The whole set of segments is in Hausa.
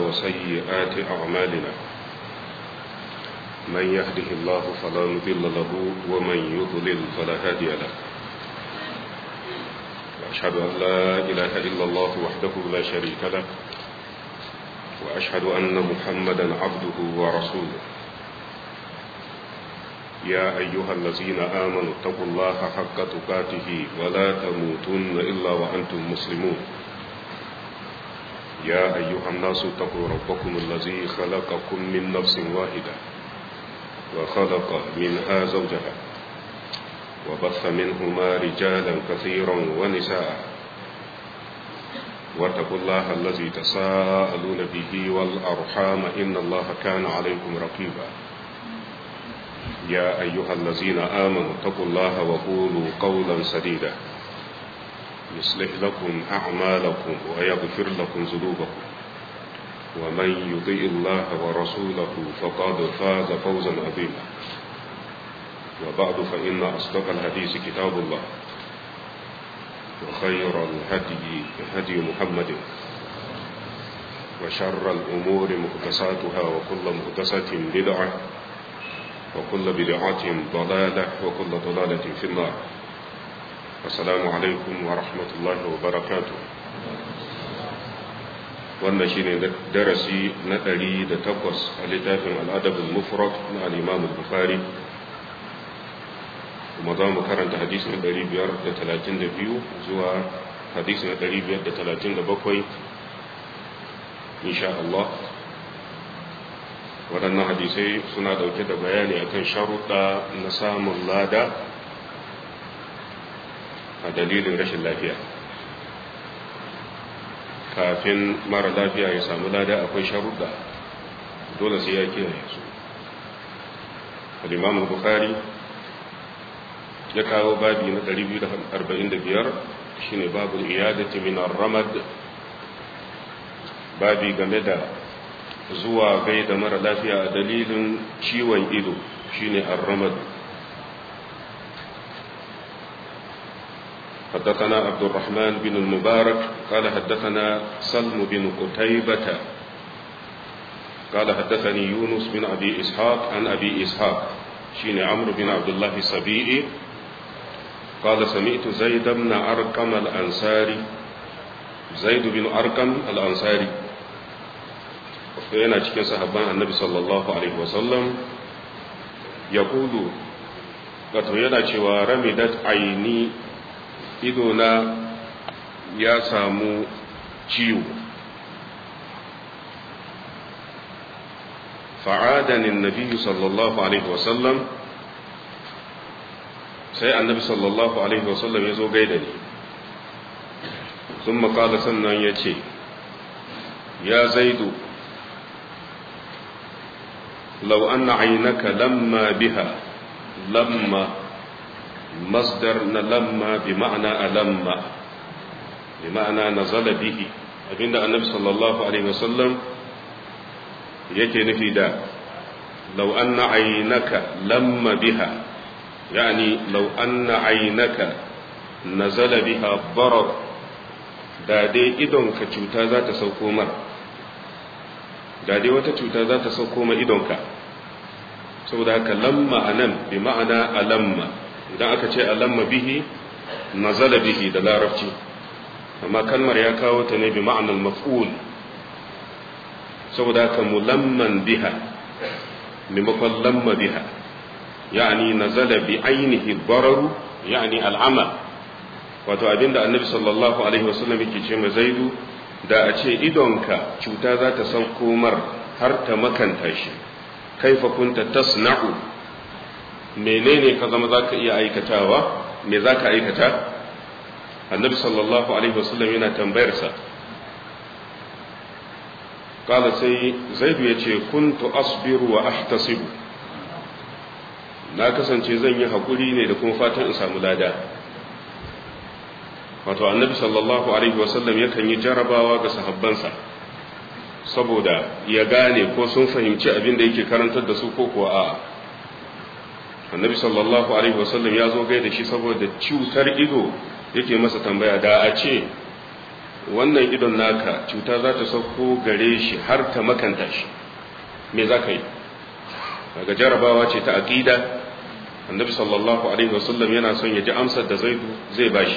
وسيئات أعمالنا من يهده الله فلا مضل له ومن يضلل فلا هادي له وأشهد أن لا إله إلا الله وحده لا شريك له وأشهد أن محمدا عبده ورسوله يا أيها الذين آمنوا اتقوا الله حق تقاته ولا تموتن إلا وأنتم مسلمون يا أيها الناس اتقوا ربكم الذي خلقكم من نفس واحدة وخلق منها زوجها وبث منهما رجالا كثيرا ونساء واتقوا الله الذي تساءلون به والأرحام إن الله كان عليكم رقيبا يا أيها الذين آمنوا اتقوا الله وقولوا قولا سديدا يصلح لكم أعمالكم ويغفر لكم ذنوبكم ومن يطيع الله ورسوله فقد فاز فوزا عظيما وبعد فإن أصدق الحديث كتاب الله وخير الهدي هدي محمد وشر الأمور محدثاتها وكل محدثة بدعة وكل بدعة ضلالة وكل ضلالة في النار السلام عليكم ورحمة الله وبركاته wannan shine darasi na 108 a littafin al-adab al-mufrad na al-imam al-bukhari kuma za mu karanta hadisi na 532 zuwa hadisi na 537 insha Allah. Waɗannan hadisai suna ɗauke da bayani akan sharuɗa na samun lada a dalilin rashin lafiya. Kafin mara lafiya ya samu lada akwai sharuɗa dole sai ya kiyaye su. Al-Imam Bukhari ya kawo babi na 245 shine babul iyadati min ar-ramad, babi game da zuwa gaida mara lafiya a dalilin ciwon ido shine ar-ramad. حدثنا عبد الرحمن بن المبارك قال حدثنا سلم بن قتيبة قال حدثني يونس بن أبي إسحاق عن أبي إسحاق شين عمرو بن عبد الله السبيعي قال سمعت زيد بن أرقم الأنصاري زيد بن أرقم الأنصاري yana cikin sahabban annabi sallallahu alaihi wasallam ya kudu wato yana cewa ramidat aini idona ya samu ciwo fa'adani annabi sallallahu alaihi wasallam sai annabi sallallahu alaihi wasallam ya zo gaida ni sun makala sannan ya ce ya zaidu لو أن عينك لما بها لما مصدر لما بمعنى ألما بمعنى نزل به أبين النبي صلى الله عليه وسلم يكي نفيدا لو أن عينك لما بها يعني لو أن عينك نزل بها ضرر da dai idonka cuta za ta sauko mar da dai wata cuta za ta sauko ma idonka saboda haka lamma anan bi ma'ana alamma idan aka ce alamma bihi nazala bihi da larabci amma kalmar ya kawo ta ne bi ma'anar maf'ul saboda haka mulamman biha maimakon lamma biha yani nazala bi ainihi dararu yani al'ama wato abinda annabi sallallahu alaihi wasallam yake ce ma zaidu da a ce idonka cuta za ta sauko mar har ta makanta shi kaifa kunta tasna'u menene ka zama zaka iya aikatawa me zaka aikata annabi sallallahu alaihi wasallam yana tambayar sa kala sai zaidu yace kuntu asbiru wa ahtasibu na kasance zan yi hakuri ne da kuma fatan in samu lada wato annabi sallallahu alaihi wasallam yakan yi jarabawa ga sahabbansa saboda ya gane ko sun fahimci abin da yake karantar da su ko kuwa a annabi sallallahu alaihi wasallam ya zo gaida shi saboda cutar ido yake masa tambaya da a ce wannan idon naka cuta za ta sauko gare shi har ta makanta shi, me za ka yi? daga jarabawa ce ta aqida. annabi sallallahu alaihi wasallam yana son ya ji amsar da zaidu zai bashi.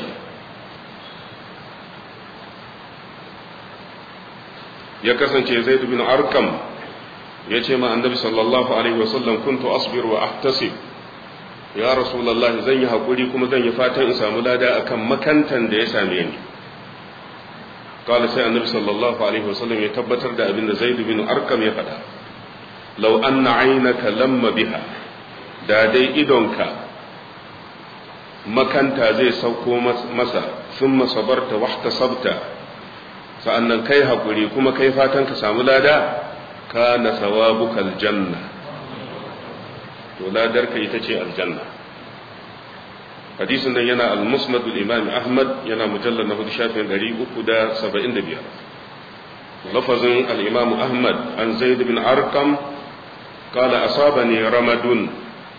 ya kasance zaidu bin arkam ya ce ma annabi sallallahu alaihi wasallam kuntu asbiru wa ahtasib, ya rasulullah zan yi hakuri kuma zan yi fatan in samu lada akan makantan da ya same ni. kala sai annabi sallallahu alaihi wasallam ya tabbatar da abin da zaidu bin arkam ya faɗa. law anna aynaka lamma biha, da dai idonka makanta zai sauko masa, thumma sabarta wahtasabta, sa'annan kai hakuri kuma kai fatan ka samu lada, kana thawabuka aljanna, to ladarka ita ce aljanna. hadisin nan yana al-musnad al-imam ahmad, yana mujallad na 375. lafazin al-imam ahmad an zaid bin arqam qala asabani ramadun,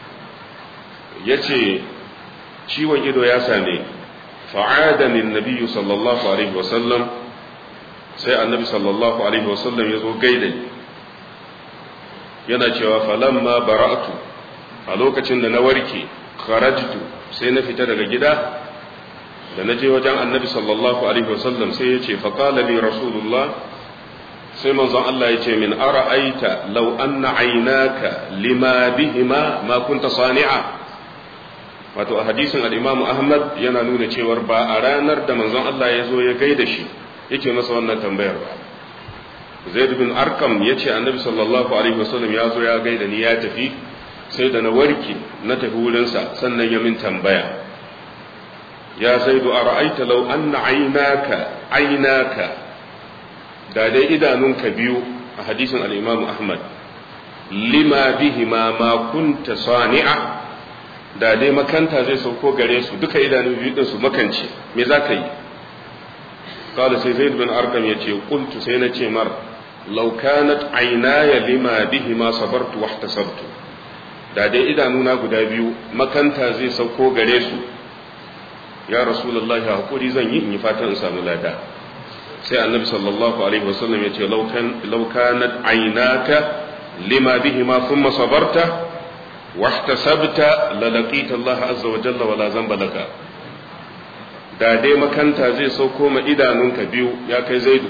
yace ciwon ido ya same, fa'adani an-nabiy sallallahu alaihi wasallam, sai annabi sallallahu alaihi wasallam yazo gaida ni, yana cewa falamma bara'tu, a lokacin da na warke, kharajtu, sai na fita daga gida, da na je wajen annabi sallallahu alaihi wasallam sai ya ce faqala li rasulullah, sai manzon Allah ya ce min ara'aita law anna aynaka lima bihima ma kunta sani'a. wato a hadisin al-Imam Ahmad yana nuna cewar ba a ranar da manzon Allah ya zo ya gaida shi yake masa wannan tambayar ba. Zaid bin Arqam ya ce annabi sallallahu alaihi wasallam ya zo ya gaida ni ya tafi, sai da na warke na tafi wurinsa sannan ya min tambaya, ya Zaidu ara'aita law anna aynaka, da dai idanunka biyu a hadisin al-Imam Ahmad, lima bihima ma kunta sani'a, da dai makanta zai sauko gare su, duka idanun biyu din su makance, me za ka yi? qala sai Zaid bin Arqam yace qultu, sai na ce mar law kanat aynaya lima bihima sabartu wahtasabtu, da dai idanuna guda biyu makanta zai sauko gare su, ya rasulullahi hakuri zan yi in yi fatan in samu lada. sai annabi sallallahu alaihi wasallam ya ce law kanat aynaka lima bihima thumma sabarta wahtasabta la laqita Allah azza wa jalla wala zamba laka, da dai makanta zai sauko ma idanunka biyu ya kai Zaidu,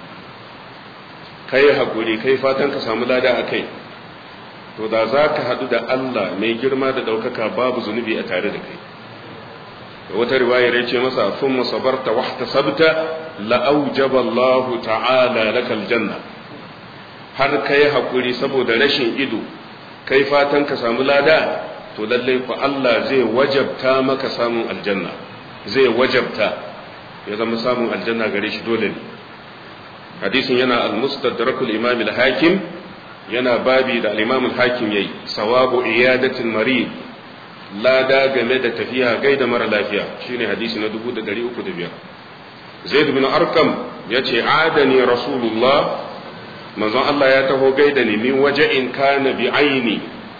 kai hakuri kai fatan ka samu lada akai, to da za ka haɗu da Allah mai girma da ɗaukaka babu zunubi a tare da kai. da wata riwayar ya ce masa sun masabarta wahta sabta la'aujaba Allah ta'ala lakal janna, har kai haƙuri saboda rashin ido kai fatan ka samu lada, to lallai fa Allah zai wajabta maka samun aljanna, zai wajabta ya zama samun aljanna gare shi dole ne. hadisin yana al-mustadrakul imam al-hakim, yana babi da al-imam al-hakim yayi, sawabu iyadatul marid, lada game da tafiya gaida mara lafiya, shine hadisi na 305. Zaid bin Arqam yace adani rasulullah, manzon Allah ya taho gaida ni min waja'in kana bi aini,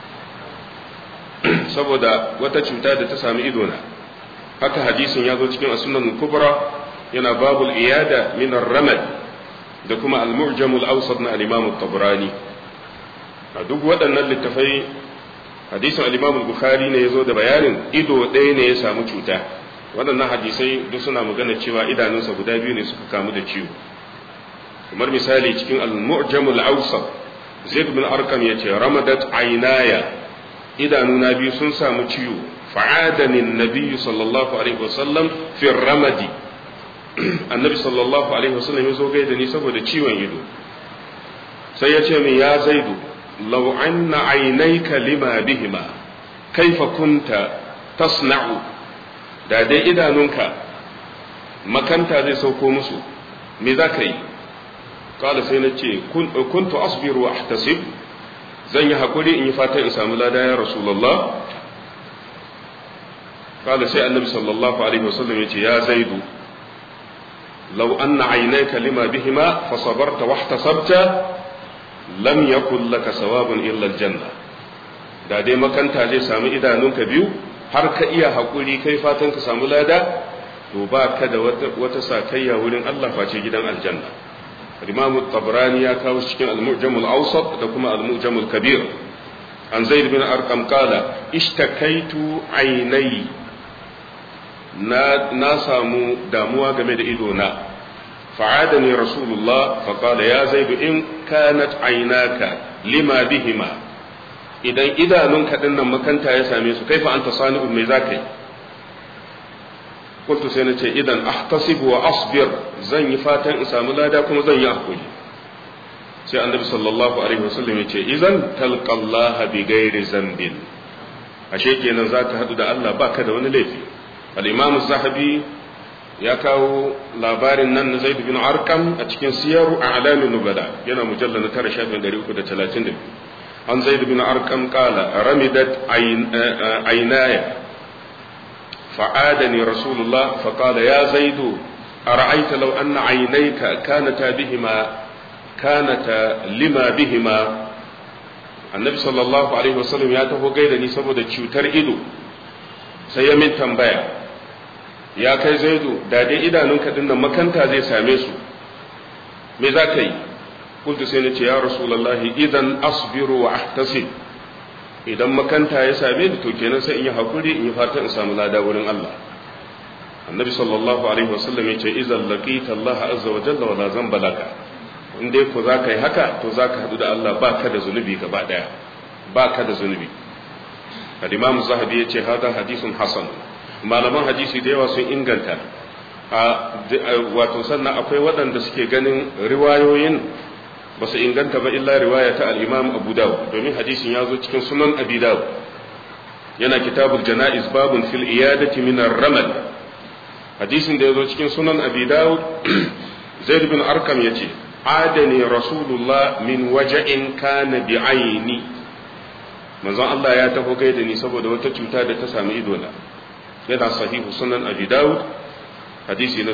saboda wata cuta da ta sami idona. haka hadisin ya zo cikin as-sunan kubra, yana babul iyada min ar-ramad da kuma al-mu'jam al-awsat na al-imam at-tabrani. a duk waɗannan littafai hadisin al-imam al-bukhari ne yazo da bayanin ido ɗaya ne ya samu cuta. waɗannan hadisai duk suna magana cewa idanunsa guda biyu ne suka kamu da ciwo. kamar misali cikin al-mu'jam al-awsat, zaid bin arqam yace ramadat aynaya, idanuna biyu sun samu ciwo, fa'adani an-nabiy sallallahu alaihi wasallam fi ramadi, annabi sallallahu alaihi wasallam ya zo gaida ni saboda ciwon ido. sai ya ce min ya zaidu law anna aynayka lima bihima kaifa kunta tasna'u, da dai idanunka makanta zai sauko musu me za ka yi? kala sai na ce kuntu asbiru wa ahtasib, zan yi hakuri in yi fata in samu lada ya rasulullah. kala sai annabi sallallahu alaihi wasallam ya ce ya zaidu law anna aynayka lima bihima fa sabarta wa ihtasabta lam yakul laka sawabun illa aljanna, da dai makanta zai samu idanunka biyu har ka iya hakuri kai fatan ka samu lada, to ba ka da wata sakayya wurin Allah face gidan aljanna. Imam Tabrani ya kawo cikin al-Mu'jam al-Awsat da kuma al-Mu'jam al-Kabir an Zaid bin Arqam qala ishtakaitu aynai na samu damuwa game da ido na fa'adani rasulullah fa qala ya Zaid in kanat aynaka lima bihima idan idanunka dinnan makanta ya same su kaifa anta sani'un mai zakai قلت سينتي إذن أحتسب وأصبر زن يفاتن إسام لا داكم زن يأكل سي النبي صلى الله عليه وسلم يتي إذن تلقى الله بغير ذنب أشيكي نزاك هدو دا الله باك دا ونليفي الإمام الزهبي يكاو لابارن نن زيد بن أرقم أتكين سير أعلام النبلاء ينا مجلد نتر شافين داري وكدا 30 عن زيد بن أرقم قال رمدت عيناي فعادني رسول الله فقال يا زيد أرأيت لو أن عينيك كانتا لما بهما النبي صلى الله عليه وسلم ya taho gaida ni saboda cutar ido sai ya min tambaya ya kai zaidu da dai idanunka dinnan makanta zai same su me za ka yi kuntu sai na ce ya rasulullahi idan asbiru wa ahtasib idan makanta ya same ni to kenan sai in yi hakuri in yi fatan in samu lada wurin Allah. Annabi sallallahu alaihi wasallam ya ce idan laqita Allah azza wa jalla wala zamba laka in dai ko zaka yi haka to zaka hadu da Allah baka da zunubi gaba daya baka da zunubi. Al-Imam Zahabi ya ce hada hadisun hasan malaman hadisi da yawa sun inganta wato sannan akwai waɗanda suke ganin riwayoyin ba su inganta ba illa riwaya ta al-Imam Abu Dawud domin hadisin ya zo cikin sunan Abi Dawud yana kitabul janaiz babun fil iyadati min ar-ramal hadisin da ya zo cikin sunan Abi Dawud Zaid bin Arqam yace adani rasulullah min waja'in kana bi aini manzon Allah ya taho gaida ni saboda wata cuta da ta sami ido na yana sahihu sunan Abi Dawud hadisi na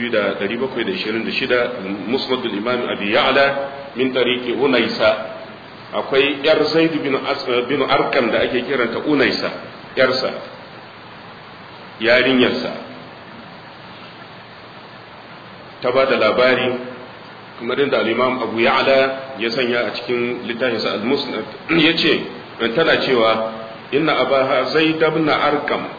2726 musnad al-imam abi ya'la min tariqi unaysa akwai yar zaid bin arqam da ake kiranta unaysa yarsa yarinyarsa ta ba da labari kamar da al-imam abu ya'la ya sanya a cikin littafinsa al-musnad yace tana cewa inna abaha zaid ibn arqam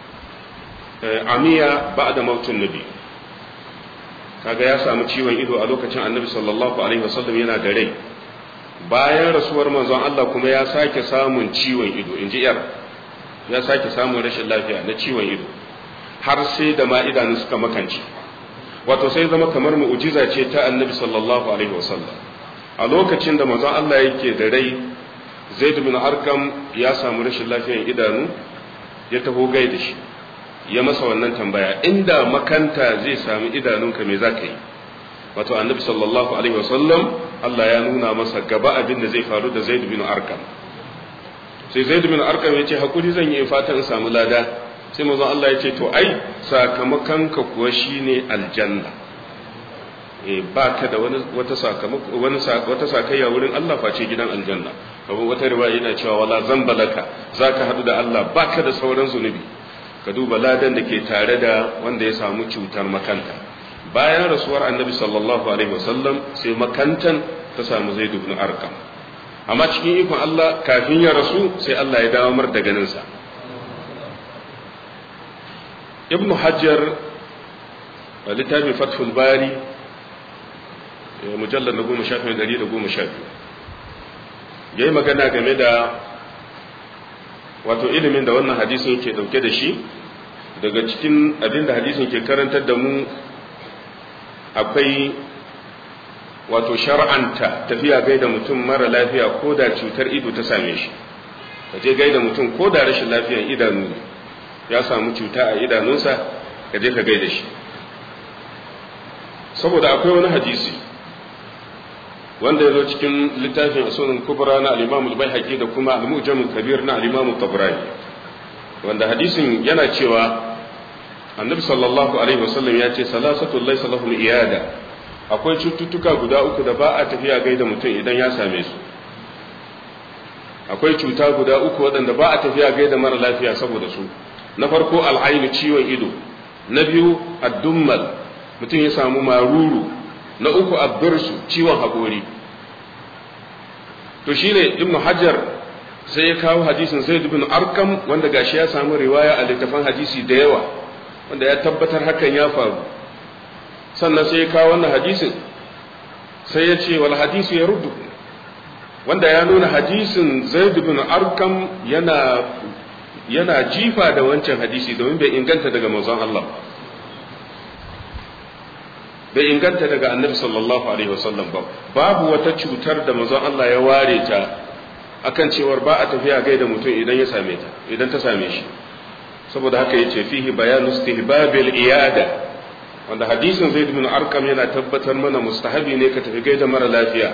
amiya ba'da mautin nabi kaga ya samu ciwon ido a lokacin annabi sallallahu alaihi wasallam yana da rai bayan rasuwar manzon Allah kuma ya sake samun ciwon ido inji yar ya sake samun rashin lafiya na ciwon ido har sai da ma idanu suka makance wato sai zama kamar mu'jiza ce ta annabi sallallahu alaihi wasallam a lokacin da manzon Allah yake da rai Zaid bin Arqam ya samu rashin lafiyan idanu ya taho gaida shi ya masa wannan tambaya inda makanta zai sami idanunka me zaka yi wato annabi sallallahu alaihi wasallam Allah ya nuna masa gaba abin da zai faru da Zaid bin Arqam sai Zaid bin Arqam ya ce hakuri zan yi fatan in samu lada sai manzon Allah ya ce to ai sakamakonka kuwa shine aljanna baka da wata sakayya wurin Allah face gidan aljanna kamar wata riwaya yana cewa wala zambalaka zaka hadu da Allah baka da sauran zunubi ka duba ladan da ke tare da wanda ya samu cutar makanta bayan rasuwar annabi sallallahu alaihi wasallam sai makantan ta samu Zaid ibn Arqam amma cikin ikon Allah kafin ya rasu sai Allah ya dawo mar da ganin sa Ibn Hajar littafin Fathul Bari mujallad na 10 yayi magana game da wato ilimin da wannan hadisin ke dauke da shi daga cikin abin da hadisin ke karantar da mu akwai wato shar'anta tafiya gaida mutum mara lafiya ko da cutar ido ta same shi ka je gaida mutum ko da rashin lafiyan idanu ya samu cuta a idanunsa ka je ka gaida shi saboda akwai wani hadisi wanda ya zo cikin littafin sunan kubra na al-imam al-baihaqi da kuma al-mu'jam al-kabir na al-imam al-tabrani wanda hadisin yana cewa annabi sallallahu alaihi wasallam ya ce salasatu laysa lahum iyada akwai cututtuka guda uku da ba a tafiya gaida mutum idan ya same su akwai cuta guda uku waɗanda ba a tafiya gaida mara lafiya saboda su na farko al'ainu ciwon ido na biyu addummal mutum ya samu maruru, na uku abdursu ciwon haƙori. to shine ibnu hajar sai ya kawo hadisin zaid ibn arqam wanda gashi ya samu riwaya a littafin hadisi da yawa wanda ya tabbatar hakan ya faru. sannan sai ya kawo wannan hadisin sai ya ce wal hadisu ya ruddu, wanda ya nuna hadisin zaid ibn arqam yana jifa da wancan hadisi domin bai inganta daga manzon Allah, bai inganta daga annabi sallallahu alaihi wasallam ba. Babu wata cutar da manzon Allah ya ware ta akan cewar ba a tafiya gaida mutum idan ya same ta, idan ta same shi. saboda haka yace fihi bayanu istihbabil iyada, wanda hadisin zaid ibn arqam yana tabbatar mana mustahabi ne ka tafi gaida mara lafiya.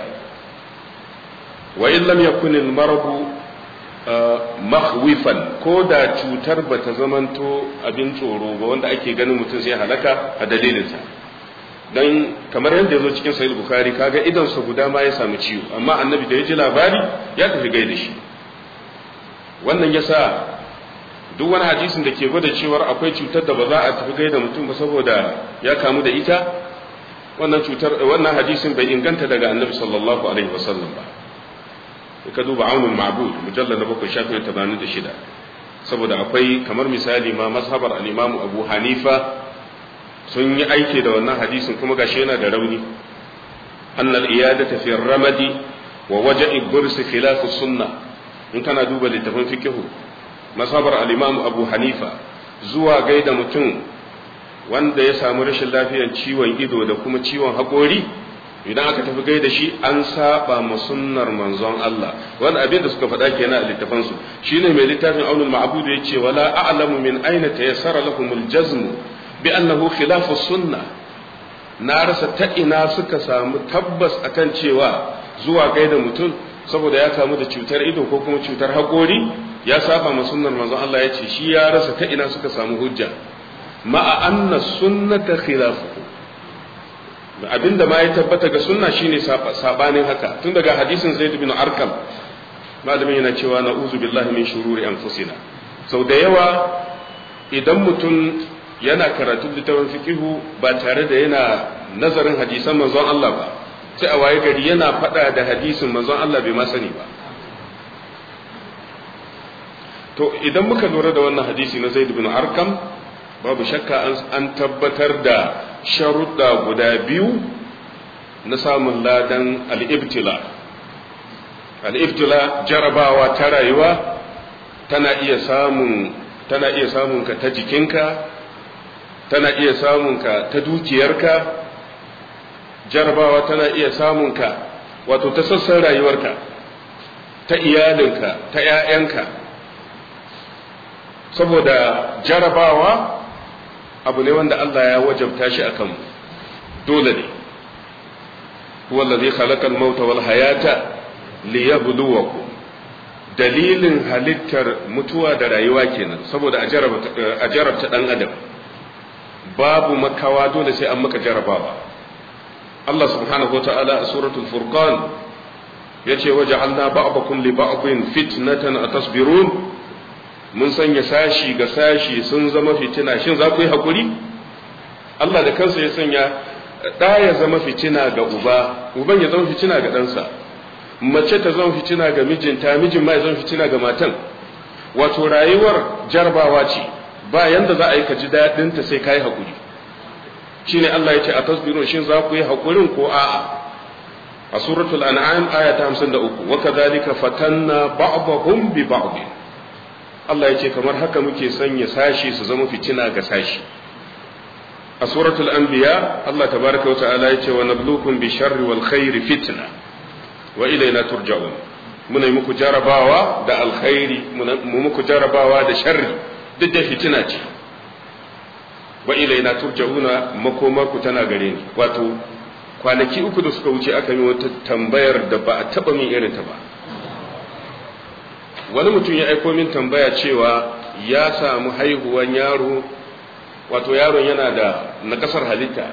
wa in lam yakun al maradu makhwifan, ko da cutar bata zamanto abin tsoro ba wanda ake ganin mutum sai halaka a dalilinsa. dan kamar yadda yazo cikin sahih bukhari kaga idan sa guda ma ya samu ciwo, amma annabi da ya ji labari ya tafi gaida shi. wannan yasa duk wani hadisin da ke gwada cewa akwai cutar da ba za a tafi gaida mutum ba saboda ya kamu da ita, wannan hadisin bai inganta daga annabi sallallahu alaihi wasallam ba. ka duba aunul ma'bud mujallal na 786, saboda akwai kamar misali ma mazhabar al-imam Abu Hanifa sun yi aiki da wannan hadisin kuma gashi yana da rauni. annal iyadata fi ramadi wa waja'i bursi khilaf sunnah. in kana duba littafin fiqh mazhabar al-imam Abu Hanifa, zuwa gaida mutum wanda ya samu rashin lafiyar ciwon ido da kuma ciwon haƙori, idan aka tafi gaida shi an saba ma sunnar manzon Allah. wani abin da suka faɗa kenan a littafin su shine mai littafin aunul ma'bud yace wala a'lamu min aina tayassara lahumul jazm bi annahu khilafu sunnah. na rasa ta ina suka samu tabbas akan cewa zuwa gaida mutum saboda ya kamu da cutar ido ko kuma cutar haƙori ya saba ma sunnar manzon Allah, yace shi ya rasa ta ina suka samu hujja ma'a anna sunnata khilafuhu. abinda ma ya tabbata ga sunna shine sabanin haka. tun daga hadisin Zaid bin Arqam malamin yana cewa na'uzu billahi min shururi anfusina. sau da yawa idan mutum yana karatun littafin fiqihu ba tare da yana nazarin hadisan manzon Allah ba, sai a waye gari yana faɗa da hadisin manzon Allah bai ma sani ba. to idan muka lura da wannan hadisi na Zaid bin Arqam, babu shakka an tabbatar da sharuɗa guda biyu na samun ladan al-ibtila. al-ibtila jarabawa ta rayuwa tana iya samun ka ta jikinka, tana iya samun ka ta dukiyarka, jarabawa tana iya samun ka wato ta sassan rayuwarka, ta iyalinka, ta 'ya'yanka. saboda jarabawa abu ne wanda Allah ya wajabta shi akan mu, dole ne. huwa allazi khalaqal mauta wal hayata liyabluwakum. dalilin halittar mutuwa da rayuwa kenan saboda a jarabta dan adam. babu makawa, dole sai an maka jarabawa. Allah subhanahu wa ta'ala a suratul furqan yace waja'alna ba'dakum li ba'din fitnatan atasbirun. mun sanya sashi ga sashi sun zama fitina, shin za ku yi hakuri? Allah da kansa ya sanya ɗa ya zama fitina ga uban ya zama fitina ga ɗansa, mace ta zama fitina ga mijinta, mijin ma ya zama fitina ga matan. wato rayuwar jarabawa ce, ba yanda za a yi ka ji daɗinta sai ka yi hakuri. shine Allah ya ce a tasbirun, shin za ku yi hakurin ko a'a? a suratul an'am aya ta 53, wa kadhalika fatanna ba'dahum bi ba'd. Allah ya ce kamar haka muke sanya sashi su zama fitina ga sashi. a suratul anbiya Allah tabaraka wa ta'ala ya ce wa nabluukum bi sharri wal khairi fitna wa ilayna turja'un. muna yi muku jarabawa da alkhairi, mu muku jarabawa da sharri, duk da fitina ce. wa ilayna turja'una, makomarku tana gare ni. wato kwanaki 3 da suka wuce aka yi wata tambayar da ba a taba min irin ta ba. wani mutum ya aiko min tambaya cewa ya samu haihuwan yaro, wato yaron yana da nakasar halitta,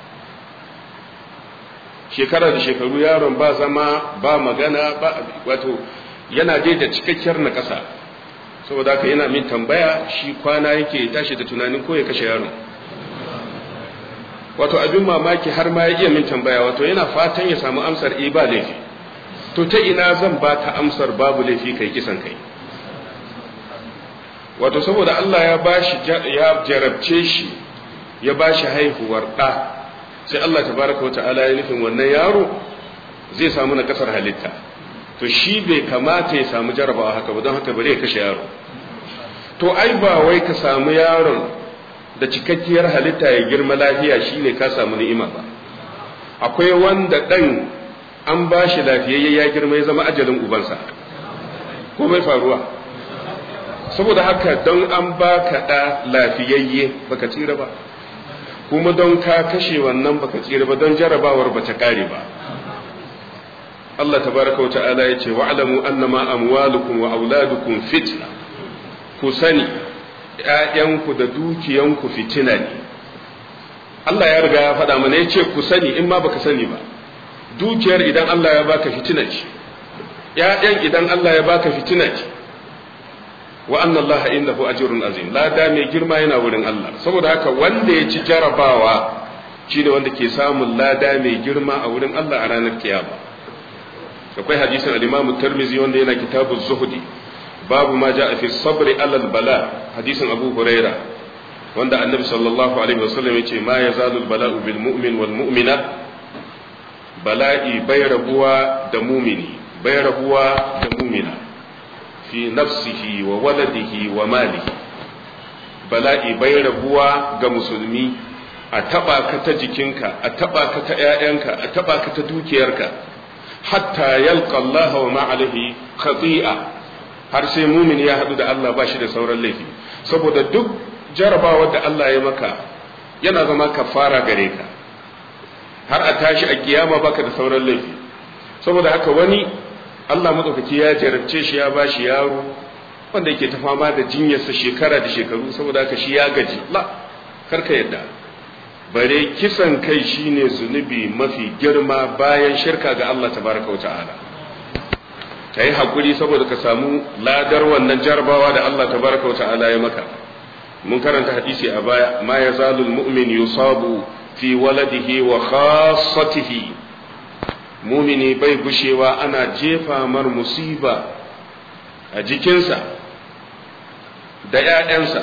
shekara da shekaru yaron ba zama ba magana ba, wato yana dai da cikakkiyar nakasa. saboda haka yana min tambaya, shi kwana yake tashi da tunanin ko ya kashe yaron. wato abin mamaki har ma ya iya min tambaya, wato yana fatan ya samu amsar ba laifi. To ta ina zan ba ta amsar babu laifi kai kisan kai? Wato saboda Allah ya jarabce shi, ya bashi haihuwar ɗa, sai Allah tabaraka wata'ala ya nufin wannan yaro zai samu na kasar halitta, to shi bai kamata ya samu jarabawa haka ba, don haka bari ya kashe yaro. To ai ba wai ka samu yaron da cikakkiyar halitta ya girma lafiya shine ka samu ni'ima ba. Akwai wanda ɗan an ba shi lafiyayye ya girma ya zama ajalin ubansa, ko bai faruwa? Saboda haka don an baka ɗa lafiyayye baka tsira ba, kuma don ka kashe wannan baka tsira ba, don jarabawar ba ta kare ba. Allah tabaraka wa ta'ala ya ce wa'lamu annama amwalukum wa auladukum fitna, ku sani ƴaƴanku da dukiyanku fitina ne. Allah ya riga ya faɗa mana, ya ce ku sani in ma baka sani ba. Dukiyar idan Allah ya baka fitina ce, ƴaƴan idan Allah ya baka fitina ce. Wa anna Allah indahu ajrun azim, lada mai girma yana wurin Allah. Saboda haka wanda ya ci jarabawa shine wanda ke samun lada mai girma a wurin Allah a ranar kiyama. Akwai hadisin al-Imam Tirmidhi wanda yana kitabu Zuhdi, babu ma ja'a fi sabri alal bala, hadisin Abu Huraira wanda Annabi sallallahu alaihi wasallam yace ma yazalu al-bala'u bil mu'min wal mu'mina, bala'i bai rabuwa da mumini, bai rabuwa da mumina, fi nafsihi wa waladihi wa malihi. Bala'i bai rabuwa ga musulmi, a taba ka ta jikinka, a taba ka ta ƴaƴanka, a taba ka ta dukiyarka, hatta yalqa Allah wa ma alaihi khati'a, har sai mumin ya hadu da Allah ba shi da sauran laifi. Saboda duk jarabawar da Allah ya maka yana zama kafara gare ka, har a tashi a kiyama baka da sauran laifi. Saboda haka wani Allah madaukaki ya jarabce shi, ya bashi yaro wanda yake ta fama da jinyarsa shekara da shekaru, saboda haka shi ya gaji. La, karka yadda. Bare kisan kai shine zunubi mafi girma bayan shirka ga Allah tabaraka wa ta'ala. Kai hakuri saboda ka samu ladar wannan jarabawa da Allah tabaraka wa ta'ala ya maka. Mun karanta hadisi a baya, ma yazalul mu'min yusabu fi waladihi wa khassatihi, mumini bai gushewa ana jefa mar musiba a jikinsa da ‘ya'yansa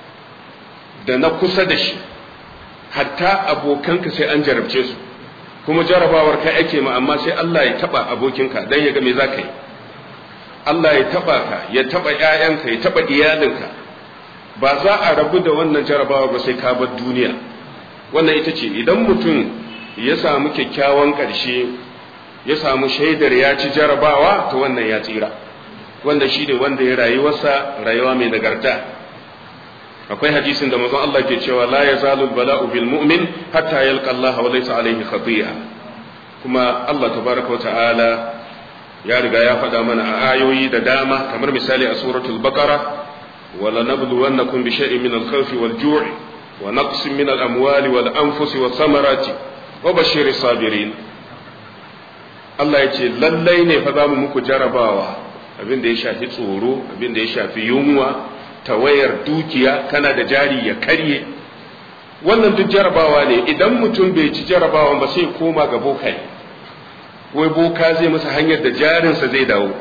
da na kusa da shi, hatta abokanka sai an jarabce su, kuma jarabawar kai ake ma, amma sai Allah ya taba abokinka don ya ga me za ka yi. Allah ya taba ka, ya taba ‘ya'yanka, ya taba iyalinka, ba za a rabu da wannan jarabawa ba sai ka bar duniya. Wannan ita ce, idan mutum ya samu kyakkyawan ƙarshe, ya samu shaidar ya ci jarabawa, to wannan ya tsira. Wanda shi ne wanda ya rayuwarsa rayuwa mai nagarta. Akwai hadisin da manzon Allah ke cewa la yazalu bala'u bil mu'min hatta yalqa Allah wa laysa alayhi khati'a. Kuma Allah tabaraka wa ta'ala ya riga ya faɗa mana a ayoyi da dama, kamar misali a suratul baqara, wala nabluwannakum bi shay'in min al-khawfi wal-ju'i wa naqsin min al-amwali wal-anfusi was-samarati wa bashshiris sabirin. Allah ya ce lallai ne fa za mu muku jarabawa, abin da ya shafi tsoro, abin da ya shafi yunwa, tawayar dukiya, kana da jari ya karye, wannan duk jarabawa ne. Idan mutum bai ci jarabawan ba sai koma ga bokai, wai boka zai masa hanyar da jarinsa zai dawo.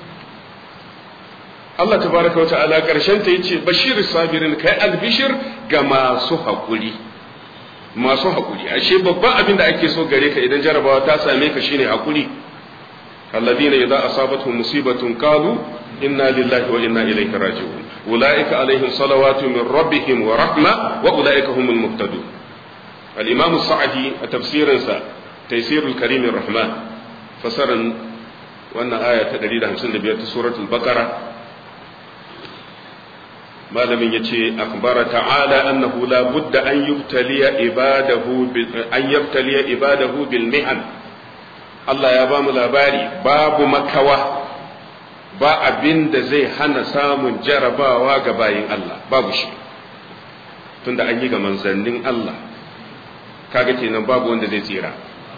Allah tabaraka wa ta'ala karshen ta yace bashir sabirin, kai albishir ga masu haƙuri. Masu haƙuri, ashe babban abin da ake so gare ka idan jarabawa ta same ka shine haƙuri. alladhina idza asabatuhum musibatun qalu inna lillahi wa inna ilayhi raji'un ulaika alaihim salawatu min rabbihim wa rahma wa ulaika humul muhtadun. al-imam as-sa'di a tafsirinsa taysirul karim ar-rahman, fasaran wannan aya ta 155 ta suratul baqara, malamin yace akbara ta'ala annahu la budda an yubtaliya ibadahu bil mihan. Allah ya bamu labari babu makawa, ba abin da zai hana samun jarabawa ga bayin Allah, babu shi, tunda an yi ga manzannin Allah. Kaga kenan babu wanda zai tsira.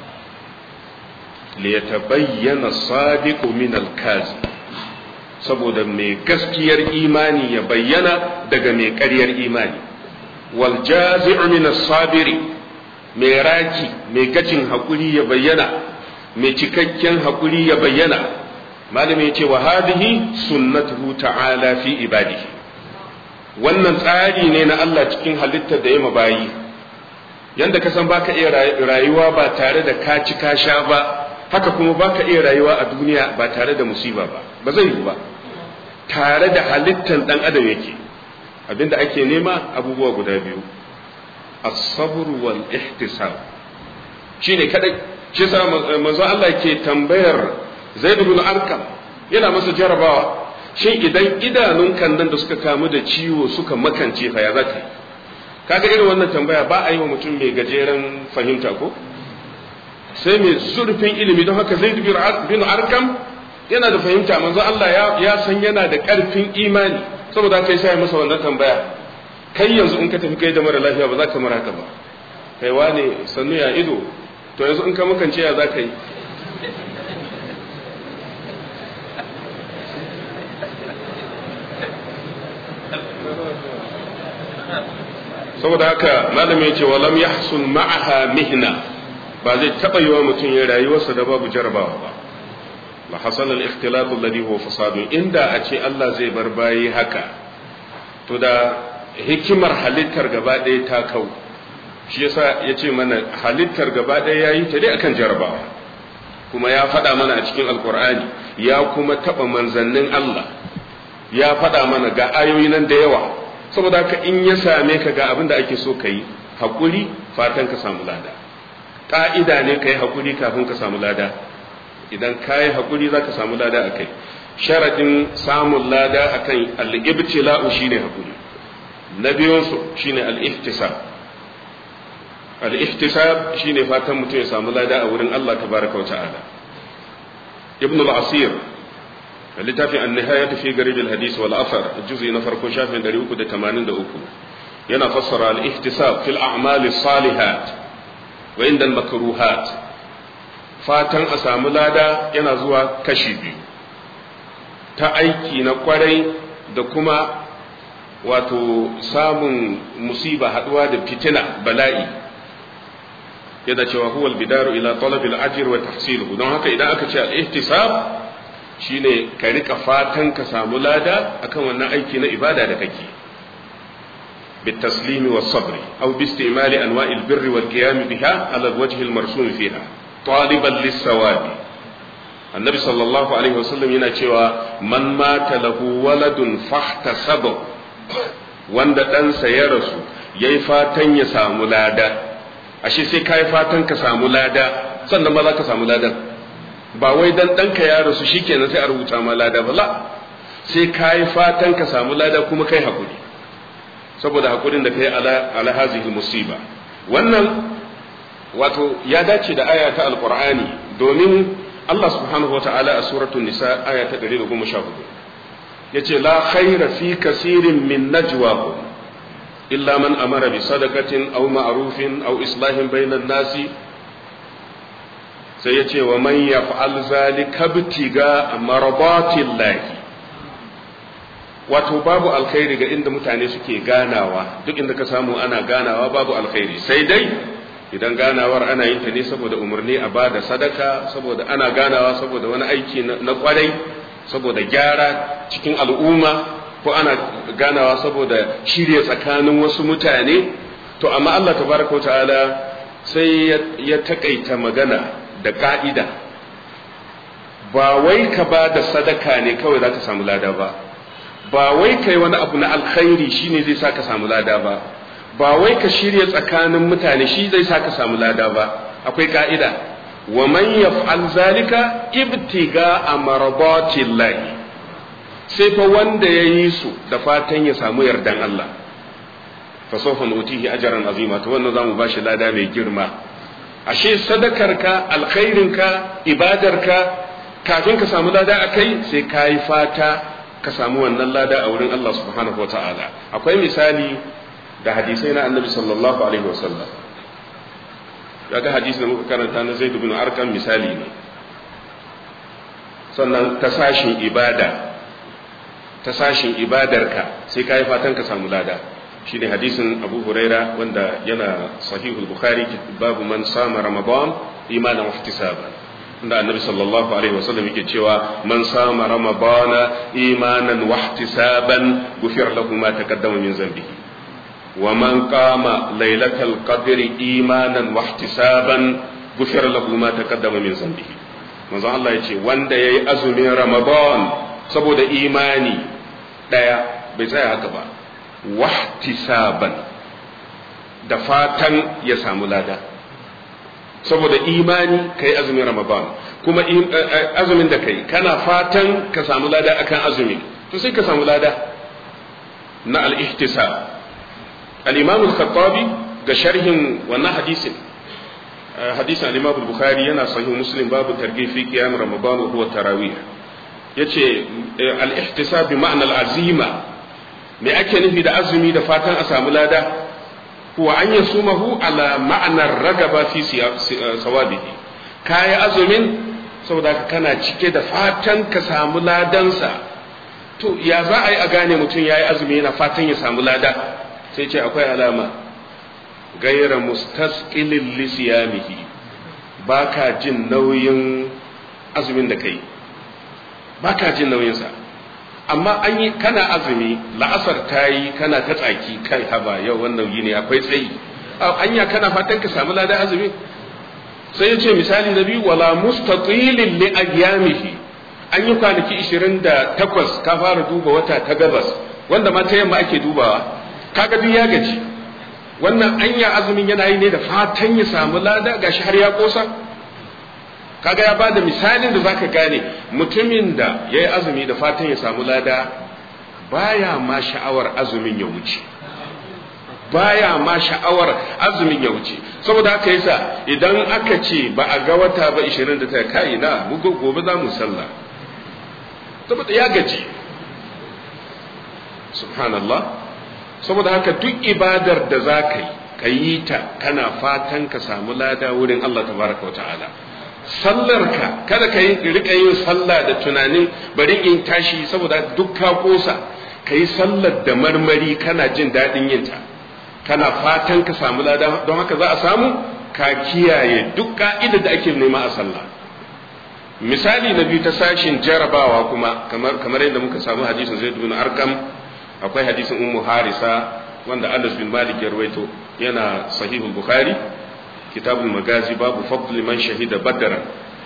li yatabayyana sadiqu min al-kazib, saboda mai gaskiyar imani ya bayyana daga mai ƙaryar imani. Wal jazi'u min as-sabiri, mai raki mai gacin haƙuri ya bayyana, mai cikakken haƙuri ya bayyana. malami ya ce wa hadhihi sunnatuhu ta'ala fi ibadihi, wannan tsari ne na Allah cikin halittar da ya mabayi. yanda ka san baka iya rayuwa ba tare da ka ci ka sha ba, haka kuma baka iya rayuwa a duniya ba tare da musiba ba zai yi ba. tare da halittar dan adam yake. abinda ake nema abubuwa guda biyu, as-sabr wal ihtisab, shine kadai. shi sa manzo Allah ke tambayar Zaid ibn Arqam, yana masa jarabawa, shin idan idanun kandan da suka kamu da ciwo suka makance fa ya zaka? kaga irin wannan tambaya ba a yi wa mutum mai gajeren fahimta ko sai mai zurfin ilimi. don haka Zaid bin Arqam yana da fahimta, manzo Allah ya san yana da karfin imani, saboda kai sai masa wannan tambaya. kai yanzu in ka tafi kai da mara lafiya ba za ka mara haka ba, kai wane sannu ya ido, to yanzu in ka makance ya za ka yi? saboda haka malami ya ce walam yahsun ma'aha mihna, ba zai taba yiwa mutum ya rayuwarsa da babu jarabawa ba. la hasal al ikhtilat alladhi huwa fasadun, inda a ce Allah zai bar bayi haka to da hikimar halittar gaba ɗaya ta kau. shi yasa ya ce mana halittar gaba ɗaya yayi ta dai akan jarabawa, kuma ya faɗa mana a cikin alkur'ani, ya kuma taɓa manzannin Allah, ya faɗa mana ga ayoyi nan da yawa. saboda haka in ya same ka ga abin da ake so ka yi haƙuri, fatan ka samu lada. ƙa'ida ne ka yi haƙuri kafin ka samu lada. idan ka yi haƙuri za ka samu lada a kai. sharaɗin samun lada a kan al'ibtila'u shi ne haƙuri. na biyunsu shi ne al'ihtisab. al'ihtisab shi ne fatan mutum ya samu lada a wurin Allah tabaraka wa ta'ala. ibn al-asir littafin an-nihayatu fi garib al-hadith wal athar juz'i na farko shafin 383 yana fassara al-ihtisab fil a'mal as-salihat wa inda al-makruhat. fatan a samu lada yana zuwa kashi biyu, ta aiki na kwarai da kuma wato samun musiba, haduwa da fitina, bala'i. yadda cewa huwa al-bidaru ila talab al-ajr wa tahsiluhu. don haka idan aka ce al-ihtisab shine ka rika fatan ka samu lada akan wannan aiki na ibada da kake, bitaslimi was sabri aw bi istimali anwa'il birri wal qiyam biha ala al-wajh al-marsum fiha taliban lis-sawabi. annabi sallallahu alaihi wasallam yana cewa man mata lahu waladun fahtasaba, wanda ɗansa ya rasu yayi fatan ya samu lada. ashe sai kai fatan ka samu lada sannan ba za ka samu ladan. ba wai dan ɗanka ya rasu shikenan sai a rubuta ma lada ba, la, sai kai fatan ka samu lada kuma kai hakuri, saboda hakurin da kai ala hazihi musiba. wannan wato ya dace da aya ta alqur'ani, domin Allah subhanahu wata'ala a suratul nisa aya ta 114 yace la khayra fi kaseerin min najwahum illa man amara bi sadaqatin aw ma'rufin aw islahin bainan nasi. sai ya ce wa man yaf'al zalika btiga marabatillahi, wato babu alkhairi ga inda mutane suke ganawa. duk inda ka samu ana ganawa babu alkhairi, sai dai idan ganawar ana yin ta ne saboda umarni a bada sadaka, saboda ana ganawa saboda wani aiki na kwarai, saboda gyara cikin al'umma, ko ana ganawa saboda shirye tsakanin wasu mutane. to amma Allah tabaraka wa ta'ala sai ya takaita magana da ka'ida, ba wai ka ba da sadaka ne kawai za ka samu lada ba, ba wai kai wani abu na alkhairi shine zai sa ka samu lada ba, ba wai ka shirya tsakanin mutane shi zai sa ka samu lada ba. akwai ka'ida, wa man yaf'al zalika ibtiga amradatillahi, sai fa wanda yayi su da fatan ya samu yardan Allah, fa sawfa nutihi ajran azima, to wannan zamu bashi lada mai girma. ashe sadakarka, alkhairinka, ibadarka, kafin ka samu lada akai sai kai fata ka samu wannan lada a wurin Allah subhanahu wataala. akwai misali da hadisai na annabi sallallahu alaihi wasallam. daga hadisi da muka karanta na Zaid ibn Arqam misali ne. sannan ta sashin ibada, ta sashin ibadarka sai kai fatan ka samu lada. shine hadisin Abu Huraira wanda yana sahihul Bukhari babu man sama Ramadan imanan wa ihtisaban, inda annabi sallallahu alaihi wasallam yake cewa man sama Ramadana imanan wa ihtisaban ghufira lahu ma taqaddama min dhanbihi wa man qama lailatal qadri imanan wa ihtisaban ghufira lahu ma taqaddama min dhanbihi. manzo Allah yace wanda yayi azumin Ramadan saboda imani daya bai tsaya haka ba, wahtisaban da fatan ya samu lada, saboda imani kai azumin Ramadan kuma azumin da kai kana fatan ka samu lada akan azumin, to sai ka samu lada na al-ihtisab. al-Imam al-Khattabi ga sharhin wannan hadisin al-Imam al-Bukhari yana sahih Muslim babu targhib fi qiyam Ramadan wa huwa tarawih, yace al-ihtisab bi ma'na al-azima. me ake nufi da azumi da fatan a samu lada? huwa an yasumahu ala ma'anar ragaba fi sawabihi. kayi azumin saboda kana cike da fatan ka samu ladansa. to ya za a yi a gane mutum yayi azumi yana fatan ya samu lada? sai ce akwai alama, gaira mustasqilin li siyamihi, baka jin nauyin azumin da kai, baka jin nauyin sa. amma an yi kana azumi la'asar ta yi kana ta tsaki kai haba yau wannan yi ne akwai tsayi, anya kana fatan ka samu ladan azumi? sai ya ce misali na biyu, wala mustatilin li ayyamihi, an yi kwanaki 28 ka fara duba wata ta gabas wanda ma ta yamma ake dubawa, kaga duk ya gaji. wannan anya azumin yana yi ne da fatan ya samu lada, gashi har ya kosa. kaga ya bada misalin da zaka gane mutumin da yayi azumi da fatan ya samu lada baya ma sha'awar azumin ya wuce, baya ma sha'awar azumin ya wuce. saboda haka yasa idan aka ce ba a ga wata ba 29 kai na mu gobe za mu sallah, saboda ya gaji. subhanallah. saboda haka duk ibadar da zaka yi ta kana fatan ka samu lada wurin Allah tabaraka wa ta'ala. sallarka kada ka yi rika yin sallah da tunanin bari in tashi saboda duk ka kosa, ka yi sallar da marmari kana jin daɗin yinta, kana fatan ka samu lada. don haka za a samu ka kiyaye duk ka'ida da ake nema a sallah. misali na biyu ta sashin jarabawa kuma kamar yadda muka samu hadisin Zaid bin Arqam, akwai hadisin Ummu Harisa wanda Anas bin Malik ya rawaito, yana sahihul Bukhari kitabul magazi babu fadl man shahida badran.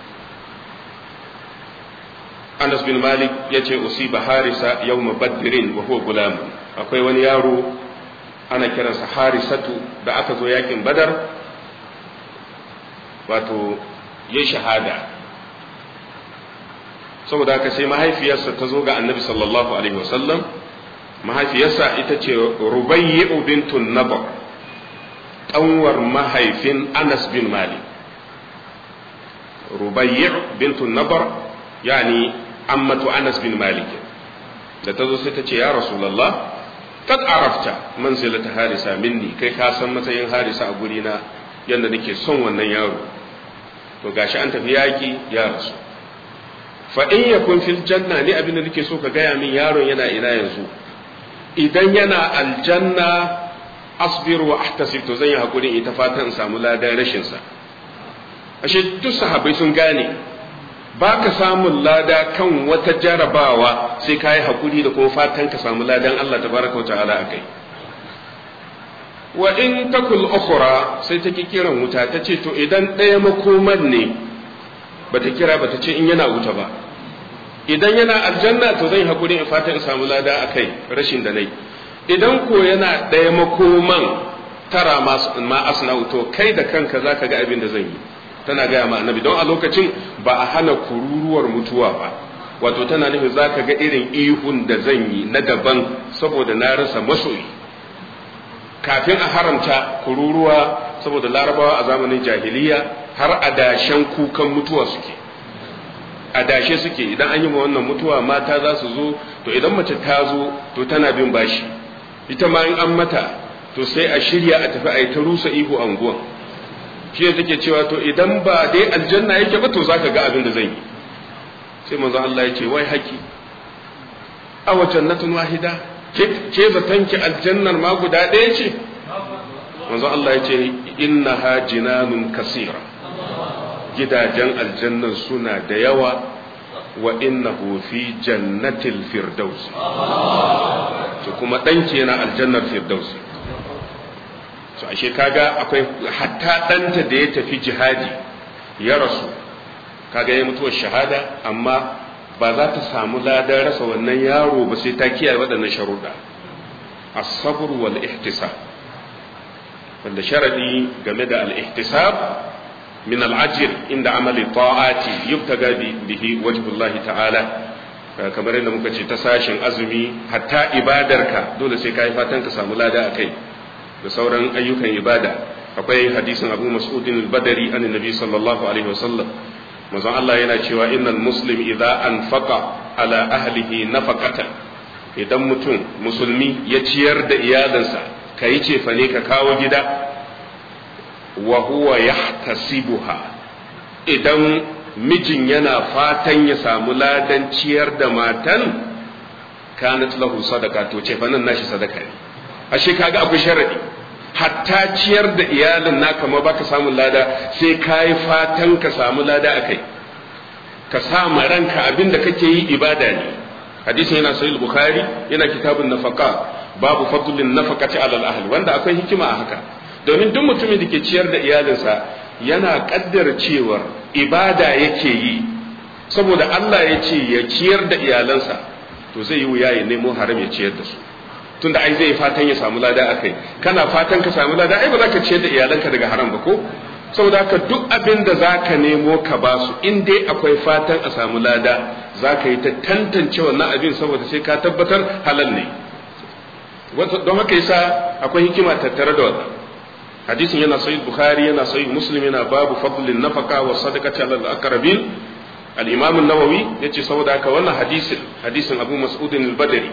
Anas bin Malik yace usiba Harisa yawma badrin wa huwa gulam, akwai wani yaro ana kiransa Harisatu da aka zo yakin Badar, wato yayi shahada. saboda haka sai mahaifiyarsa ta zo ga Annabi sallallahu alaihi wasallam. mahaifiyarsa ita ce Rubayyu bintun Nabar, ƙanwar mahaifin Anas bin Malik. Rubayyu bintun Nabar yani ammatu Anas bin Malik. da ta zo sai ta ce ya Rasulullah kad arafta manzilata Harisa minni, kai ka san matsayin Harisa a guri na yanda nake son wannan yaro, to gashi an tafi yaki ya rasu. fa in yakun fil janna, ni abin da nake so ka gaya min yaron yana ina yanzu. idan yana aljanna asbir wa ahtasib, to zan yi hakuri ita fatan in samu ladan rashin sa. ashe duk sahabbai sun gane ba ka samun lada kan wata jarabawa sai ka yi hakuri da kuma fatan ka samu ladan Allah tabaraka wa ta'ala akai. wa in takul ukhra, sai ta kiran wuta, ta ce to idan ɗaya makoman ne bata kira bata ce in yana wuta ba, idan yana aljanna to zan yi hakuri in fatan in samu lada akai rashin da nai. idan ko yana ɗaya makoman tara ma asna'u, to kai da kanka zaka ga abin da zan yi. tana gaya ma annabi, don a lokacin ba a hana kururuwar mutuwa ba, wato tana nufin zaka ga irin ihun da zan yi na daban saboda na rasa masoyi. kafin a haramta kururuwa, saboda larabawa a zamanin jahiliya har adashen kukan mutuwa suke, adashe suke. idan an yi ma wannan mutuwa mata za su zo, to idan mace ta zo to tana bin bashi, ita ma in an mata to sai a shirya a tafi a yi ta rusa ihu anguwan. shi ne take cewa to idan ba dai aljanna yake ba to zaka ga abin da zan yi. sai manzo Allah ya ce wai haki aw jannatun wahida, ke zatanki aljannar ma guda ɗaya ce manzo Allah ya ce innaha jinanun kasira gidajen aljannan suna da yawa wa innahu fi jannatil firdaus to kuma danki yana aljannar firdaus to ashe kaga akwai hatta danta da ya tafi jihadi ya rasu kaga ya mutuwar shahada amma ba za ta samu ladan rasa wannan yaro ba sai ta kiyaye waɗannan sharuɗa as-sabr wal ihtisab wanda sharadi game da al-ihtisab min al-ajr inda amali ta'ati yubtaga bihi wajhullah ta'ala kamar yadda muka ce ta sashin azumi hatta ibadarka dole sai kai fatan ka samu lada akai da sauran ayyukan ibada akwai hadisin Abu Mas'ud al-Badri annabi sallallahu alaihi wasallam manzon Allah yana cewa innal muslim idza anfaqa ala ahlihi nafaqatan idan mutum musulmi ya ciyar da iyalansa kai ce fa ne ka kawo gida wa huwa yahtasibuha idan mijin yana fatan ya samu ladan ciyar da matan kanat lahu sadaka to ce fa nan nashi sadaka ne ashe kaga akwai sharadi hatta ciyar da iyalin naka ma baka samu lada sai kai fatan ka samu lada akai ka sa ma ranka abinda kake yi ibada ne hadisin yana sahih bukhari yana kitabun nafaqa babu fadlin nafaqati ala al-ahl wanda akwai hikima a haka domin duk mutumin da ke ciyar da iyalinsa yana kaddara cewar ibada yake yi saboda Allah ya ce ya ciyar da iyalansa to zai yi wuya ya nemo haram ya ciyar da su tunda ai zai fatan ya samu lada akai kana fatan ka samu lada ai ba za ka ciyar da iyalanka daga haram ba ko saboda haka duk abin da za ka nemo ka ba su in dai akwai fatan a samu lada za ka yi ta tantance wannan abin saboda sai ka tabbatar halal ne don haka yasa akwai hikima tattare da wannan hadisin yana sahih bukhari yana sahih muslim yana babu fadlin nafaqa wa sadaqati alal aqrabin al-imam an-nawawi yace saboda haka wannan hadisin Abu Mas'ud al-Badri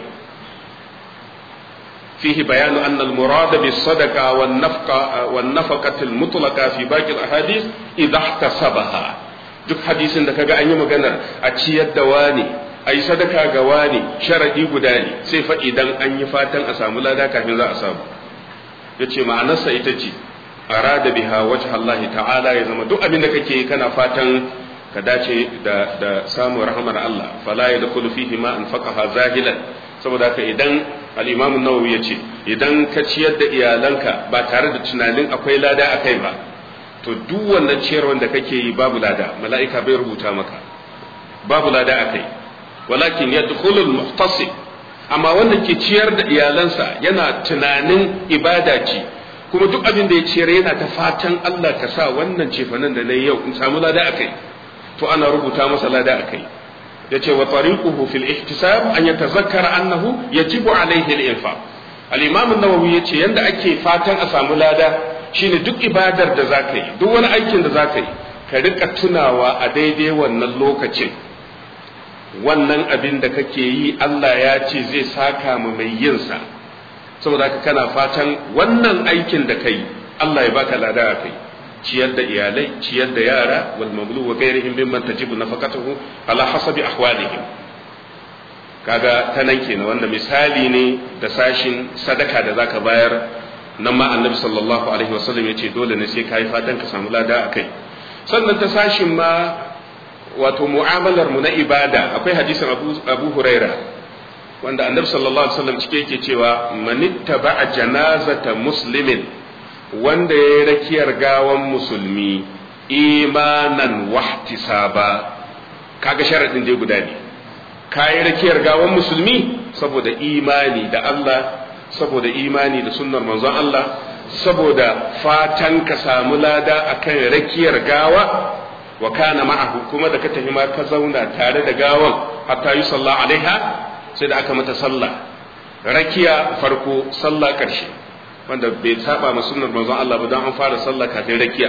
فيه بيان أن المراد بالصدقة والنفقة المطلقة في باقي الأحاديث إذا احتسبها duk hadisin da kaga an yi maganar a ciyar da wani a yi sadaka ga wani sharadi guda ne sai fa idan an yi fatan a samu lada kafin za a samu ya ce ma'anarsa ita ce arada biha wajh Allah ta'ala ya zama duk abin da kake yi kana fatan ka dace da samun rahamar Allah fala yadkhulu fihi ma anfaqaha zahilan saboda haka idan al-Imam an-Nawawi yace idan ka ciyar da iyalanka ba tare da tunanin akwai lada akai ba to duk wannan ciyarwar da kake yi babu lada mala'ika bai rubuta maka babu lada akai walakin yadkhulu al-muhtasib amma wanda ke ciyar da iyalansa yana tunanin ibada ce kuma duk abin da ya ciyar yana ta fatan Allah ka sa wannan cefanen da nayi yau in samu lada akai to ana rubuta masa lada akai yace wa tariquhu fil ihtisab an yatazakkara annahu yajibu alayhi al-infaq al-imam an-nawawi yace yanda ake fatan a samu lada shine duk ibadar da zaka yi duk wani aikin da zaka yi ka rika tunawa a daidai wannan lokacin wannan abin da kake yi Allah ya ce zai saka mu mai yin sa saboda haka kana fatan wannan aikin da kai Allah ya baka lada a kai ciyar da iyalai ciyar da yara wal mamlu wa ghairihim mimman tajibu nafaqatuhu ala hasabi ahwalihim kaga tanan kenan wanda misali ne da sashin sadaka da zaka bayar nan ma annabi sallallahu alaihi wasallam yace dole ne sai kai fatan ka samu lada akai sannan ta sashin ma wato mu'amalar mu na ibada akwai hadisin Abu Huraira wanda annabi sallallahu alaihi wasallam cike yake cewa manittaba'a janazata muslimin wanda ya yi rakiyar gawan musulmi imanan wahtisaba kaga sharadin dai guda ne ka yi rakiyar gawan musulmi saboda imani da Allah saboda imani da sunnar manzon Allah saboda fatan ka samu lada akan rakiyar gawa wa kana ma'ahu kuma da ka tafi ma ka zauna tare da gawan hatta yi sallah alaiha sai da aka mata sallah rakiya farko sallah karshe wanda bai saba ma sunnar manzon Allah ba don an fara sallah kafin rakiya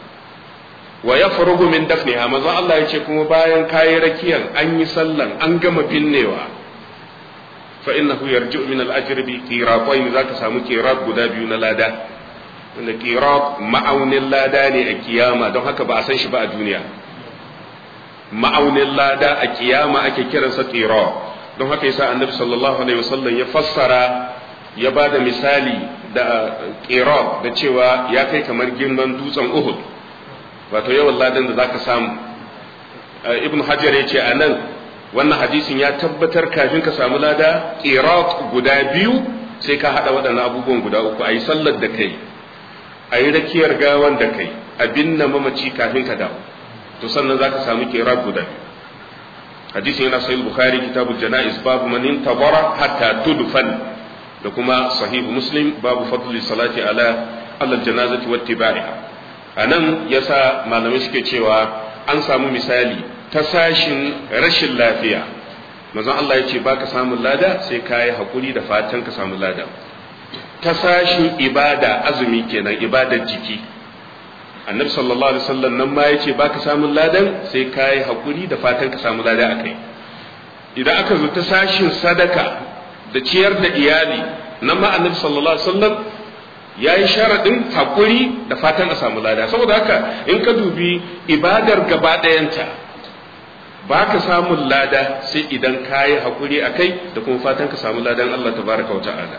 wa yafrugu min dafniha manzon Allah yace kuma bayan kayi rakiyan an yi sallan an gama binnewa fa innahu yarji'u min al-ajri bi qiratayn zaka samu qirat guda biyu na lada wanda qirat ma'aunin lada ne a kiyama don haka ba a san shi ba a duniya ma'aunin lada a kiyama ake kiransa qirat don haka yasa annabi sallallahu alaihi wasallam ya fassara ya ba da misali da qirab da cewa ya kai kamar girman dutsen Uhud, wato yawan ladan da zaka samu. Ibn Hajar ya ce a nan wannan hadisin ya tabbatar kafin ka samu lada qirab guda biyu sai ka hada waɗannan abubuwan guda uku, ayi sallar da kai, ayi rakiyar gawan da kai, abin na mamaci kafin ka dawo, to sannan zaka samu qirab guda biyu. hadisin yana sahih Bukhari kitabul janaiz babu man intabara hatta tudfan, da kuma sahih Muslim babu fadli salati ala janazati wattiba'iha. anan yasa malamai suke cewa an samu misali ta sashin rashin lafiya, manzon Allah ya ce baka samun lada sai ka yi hakuri da fatan ka samu lada. ta sashin ibada, azumi kenan, ibadar jiki, annabi sallallahu alaihi wasallam nan ma ya ce baka samun ladan sai ka yi hakuri da fatan ka samu lada akai. idan aka zo ta sashin sadaka da ciyar da iyali, nan ma annabi sallallahu alaihi wasallam ya yi sharaɗin hakuri da fatan a samu lada. saboda haka in ka dubi ibadar gaba ɗayanta ba ka samun lada sai idan ka yi haƙuri a kai da kuma fatan ka samu ladan Allah tabaraka wa ta'ala.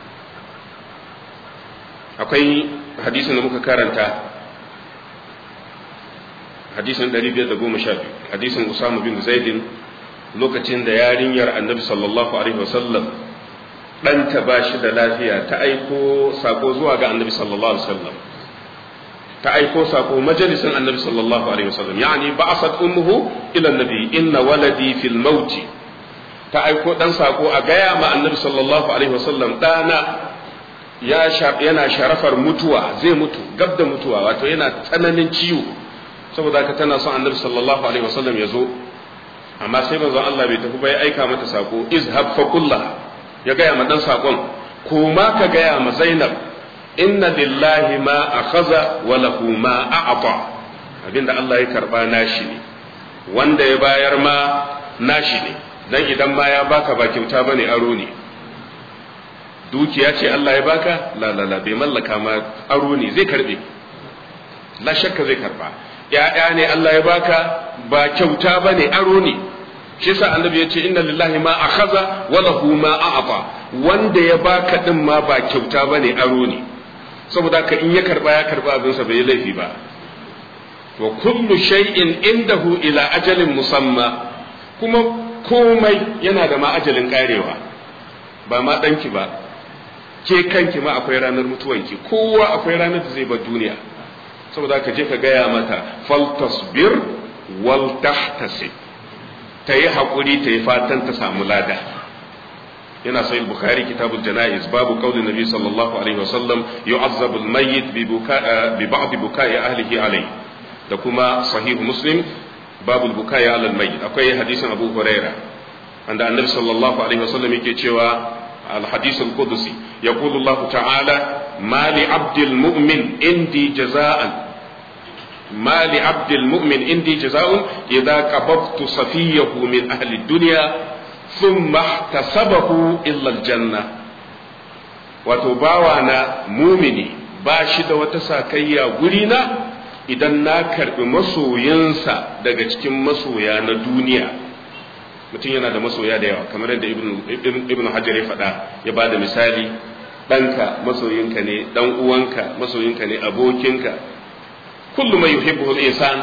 akwai hadisin da muka karanta, hadisin 512, hadisin Usama bin Zaidin, lokacin da yarinyar annabi sallallahu alaihi wasallam ɗanta ba shi da lafiya ta aiko sako zuwa ga annabi sallallahu alaihi wasallam, ta aiko sako majalisin annabi sallallahu alaihi wasallam, yani ba'asat ummuhu ila annabi inna waladi fil mauti, ta aiko dan sako a gaya ma annabi sallallahu alaihi wasallam dana yana sharafar mutuwa, zai mutu, gab da mutuwa, wato yana tsananin ciwo, saboda haka tana son annabi sallallahu alaihi wasallam ya zo. amma sai manzon Allah bai tafi ba, ya aika mata sako, izhab fa kullaha, ya gaya ma dan sakon, kuma ka gaya ma Zainab inna lillahi ma akhadha wa lahu ma a'ta, abinda Allah ya karba nashi ne, wanda ya bayar ma nashi ne, dan idan ma ya baka ba kyauta bane, aro ne. dukiya ce Allah ya baka, la bai mallaka ma, aro ne, zai karbe, la shakka zai karba. ya'ya ne Allah ya baka, ba kyauta bane, aro ne. shi yasa annabi ya ce inna lillahi ma akhadha wa lahu ma a'ta, wanda ya baka din ma ba kyauta bane, aro ne. saboda ka in ya karba abin sa bai laifi ba. wa kullu shay'in indahu ila ajalin musamma, kuma komai yana da ma ajalin karewa, ba ma danki ba, ke kanki ma akwai ranar mutuwanki, kowa akwai ranar da zai bar duniya. saboda ka je ka gaya mata faltasbir wal tahtasib, ta yi haƙuri, ta yi fatan ta samu lada. yana sahih Bukhari kitabul janaiz babu qaulin nabi sallallahu alaihi wasallam yu'azzabu al-mayyit bi ba'd bukai ahlihi alayhi, da kuma sahih Muslim babu bukai ala al-mayyit. akwai hadisin Abu Huraira wanda annabi sallallahu alaihi wasallam yake cewa al-hadith al-qudsi yaqulu Allah ta'ala ma li 'abdil mu'min indi jaza'an ما لعبد المؤمن عندي جزاء إذا قبضت صفيه من أهل الدنيا ثم احتسبه إلا الجنة. وتباوانا مؤمني باشد وتساكيا غرينا idan na karbi masoyansa daga cikin masoya na duniya. mutum yana da masoya da yawa, kamar yadda ibnu hajar ya faɗa, ya ba da misali, ɗanka masoyinka ne, ɗan uwanka masoyinka ne, abokinka, kullu mai yuhibbu al-insan,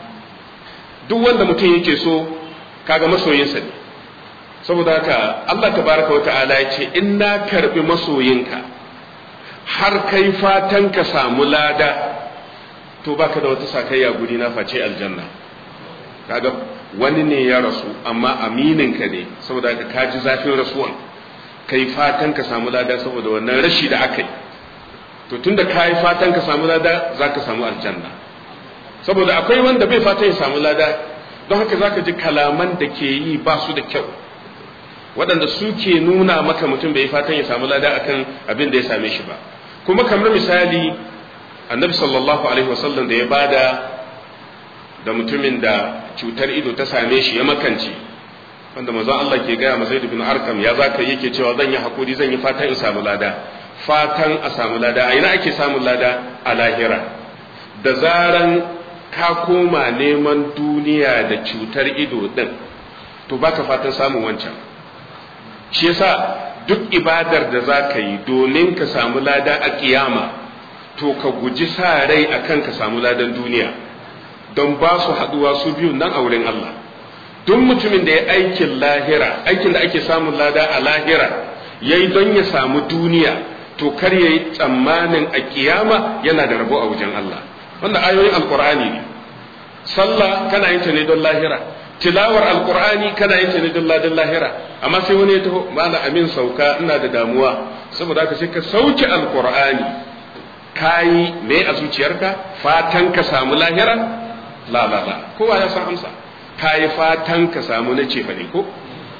duk wanda mutum yake so kaga masoyinsa ne. saboda haka Allah tabaraka wata'ala ya ce in na karbi masoyinka har kai fatan ka samu lada, to baka da wata sakayya guri na face aljanna. kaga wani ne ya rasu amma amininka ne, saboda haka ka ji zafin rasuwan, kai fatan ka samu lada saboda wannan rashi da aka yi, to tunda ka yi fatan ka samu lada za ka samu aljanna. saboda akwai wanda bai fatan ya samu lada, don haka za ka ji kalaman da ke yi ba su da kyau, waɗanda suke nuna maka mutum bai fatan ya samu lada akan abin da ya same shi ba. kuma kamar misali annabi sallallahu alaihi wasallam da ya bada da mutumin da cutar ido ta same shi ya makance, wanda manzon Allah ke gaya ma Zaid bin Arqam, ya zaka yake cewa zan yi hakuri, zan yi fatan in samu lada. fatan a samu lada, a ina ake samun lada? a lahira. da zaran ka koma neman duniya da cutar ido din, to baka fatan samun wancan, shi yasa duk ibadar da za ka yi domin ka samu lada a kiyama to ka guji sa rai akan ka samu ladan duniya, don ba su haduwa su biyu nan a wurin Allah. duk mutumin da ya aikin lahira, aikin da ake samun lada a lahira, yayi don ya samu duniya, to kar yayi tsammanin a kiyama yana da rabo a wajen Allah. Wannan ayoyin alqur'ani ne. Sallah kana yin ta ne don lahira, tilawar alqur'ani kana yin ta ne don ladan lahira. Amma sai wani ya taho, mala amin sauka, ina da damuwa, saboda haka sai ka sauke alqur'ani. Kayi me a zuciyarka? Fatan ka samu lahira? La la la, kowa ya san amsa. Kayi fatan ka samu na cefa ne ko?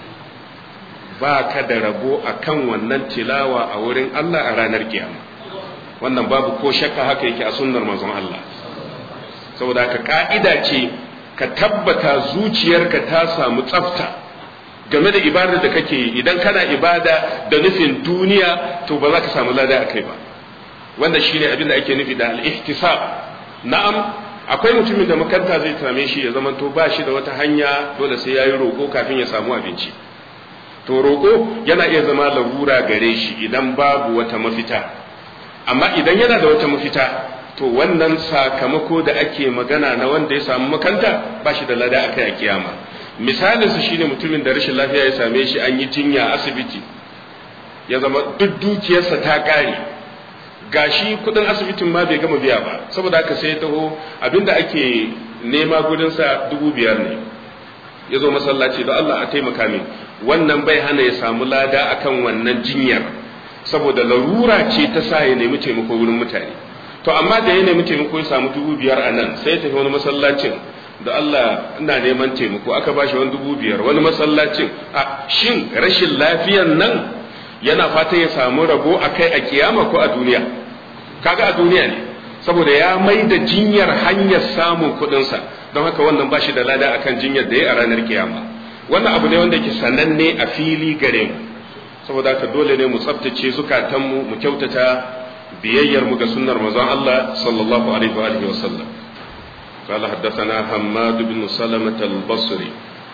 Ba ka da rabo a kan wannan tilawa a wurin Allah a ranar kiyama. Wannan babu ko shakka haka yake a sunnar manzon Allah. Saboda ka ka'ida ce ka tabbata zuciyarka ta samu tsafta game da ibadar da kake yi. Idan kana ibada da nufin duniya, to ba za ka samu lada a kai ba. Wanda shine abin da ake nufi da al-ihtisab. Na'am, akwai mutumin da makanta zai same shi ya zamanto ba shi da wata hanya, dole sai yayi roko kafin ya samu abinci. To roko yana iya zama larura gare shi idan babu wata mafita. Amma idan yana da wata mafita, to wannan sakamako da ake magana na wanda ya samu makanta ba shi da lada akai a kiyama. Misalin su shine mutumin da rashin lafiya ya same shi, an yi jinya asibiti, ya zama duk dukiyarsa ta kare, gashi kudin asibitin ma bai gama biya ba, saboda haka sai ya taho abinda ake nema gudunsa 5,000 ne. Ya zo masallaci da Allah a taimaka min. Wannan bai hana ya samu lada akan wannan jinyar, saboda larura ce ta sa ya nemi taimako wurin mutane. To amma da ya nemi taimako ya samu 5,000 a nan, sai ya tafi wani masallacin da Allah ina neman taimako, aka bashi wani 5,000. Wani masallacin, a shin rashin lafiyan nan yana fata ya samu rabo akai a kiyama ko a duniya? Kaga a duniya ne, saboda ya mai da jinyar hanyar samun kuɗinsa, don haka wannan ba shi da lada akan jinyar da ya a ranar kiyama. Wannan abu ne wanda ke sananne a fili gare mu, saboda haka dole ne mu tsaftace zukatanmu, mu kyautata biyayyar mu ga sunnar manzon Allah sallallahu alaihi wa alihi wa sallam. قال حدثنا حماد بن سلمة البصري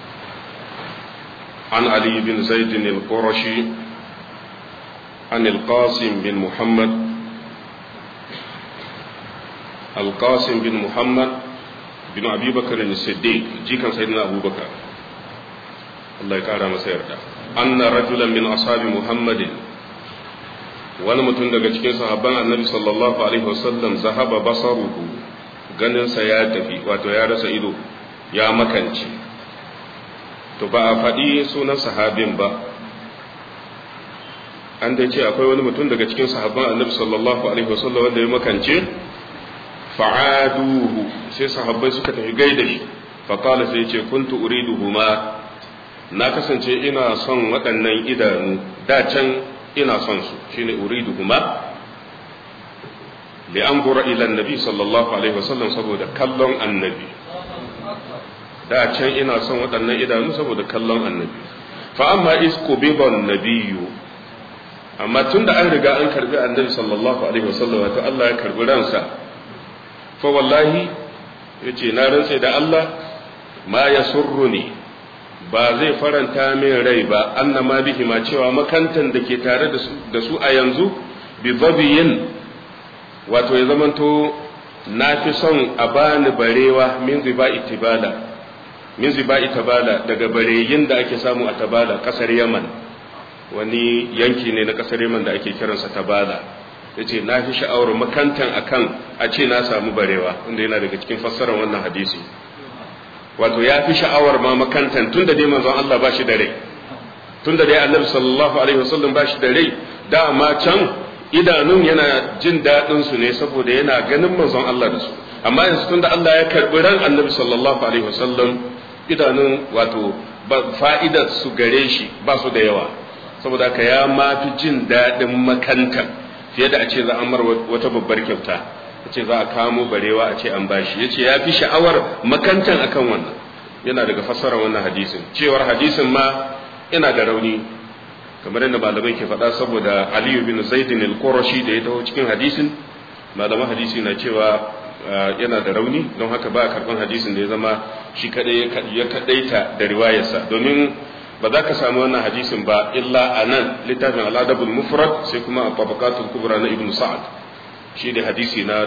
عن علي بن زيد القرشي عن القاسم بن محمد بن أبي بكر الصديق جيكا سيدنا أبو بكر الله يكرمه مسيرته أن رجلا من أصحاب محمد wani mutum daga cikin sahabban annabi sallallahu alaihi wasallam zahaba basaruhu, ganinsa ya tafi, wato ya rasa ido, ya makance. To ba a faɗi sunan sahabin ba, an dai ce akwai wani mutum daga cikin sahabban annabi sallallahu alaihi wasallam wanda ya makance. Fa'aduhu, sai sahabbai suka tafi gaida shi, faƙala sai ce kuntu uriduhuma, na kasance ina son waɗannan idanu, da can ina son su, shine uriduhuma li anzura ila annabi sallallahu alaihi wasallam, saboda kallon annabi. Da can ina son waɗannan idanu saboda kallon annabi. Fa amma isqubiban nabiyyu, amma tunda an riga an karbi annabi sallallahu alaihi wasallam, wato Allah ya karbi ransa, fa wallahi yace na rantse da Allah, ma yasurruni, ba zai faranta min rai ba, annama bihi, ma cewa makantan da ke tare da su a yanzu, bi babiyin, wato ya zamanto na fi son a bani barewa min ziba'i tabala, daga bareyin da ake samu a Tabala, kasar Yaman. Wani yanki ne na kasar Yaman da ake kiransa Tabala. Yace na fi sha'awar makantan akan a ce na samu barewa, wanda yana daga cikin fassarar wannan hadisi. Wato ya fi sha'awar ma makantan, tunda dai manzon Allah ba shi da rai, tunda dai annabi sallallahu alaihi wasallam ba shi da rai, dama can idanun yana jin daɗin su ne saboda yana ganin manzon Allah da su. Amma yanzu tunda Allah ya karbi ran annabi sallallahu alaihi wasallam, idanun wato fa'idar su gare shi ba su da yawa, saboda haka ya ma fi jin daɗin makantan fiye da a ce za a mar wata babbar kyauta. ce za a kamo barewa a ce an bashi, yace ya fi sha'awar makantan akan wannan. Yana daga fassarar wannan hadisin, cewar hadisin ma yana da rauni, kamar yadda malamai ke faɗa, saboda Ali bin Zaid al-Qurashi da ya taho cikin hadisin, malaman hadisi na cewa yana da rauni, don haka ba a karɓan hadisin da ya zama shi kadai ya kadaita da riwayarsa, domin ba za ka samu wannan hadisin ba illa a nan littafin al-adabul mufrad sai kuma a tabaqatul kubra na ibnu sa'ad shi ne hadisi na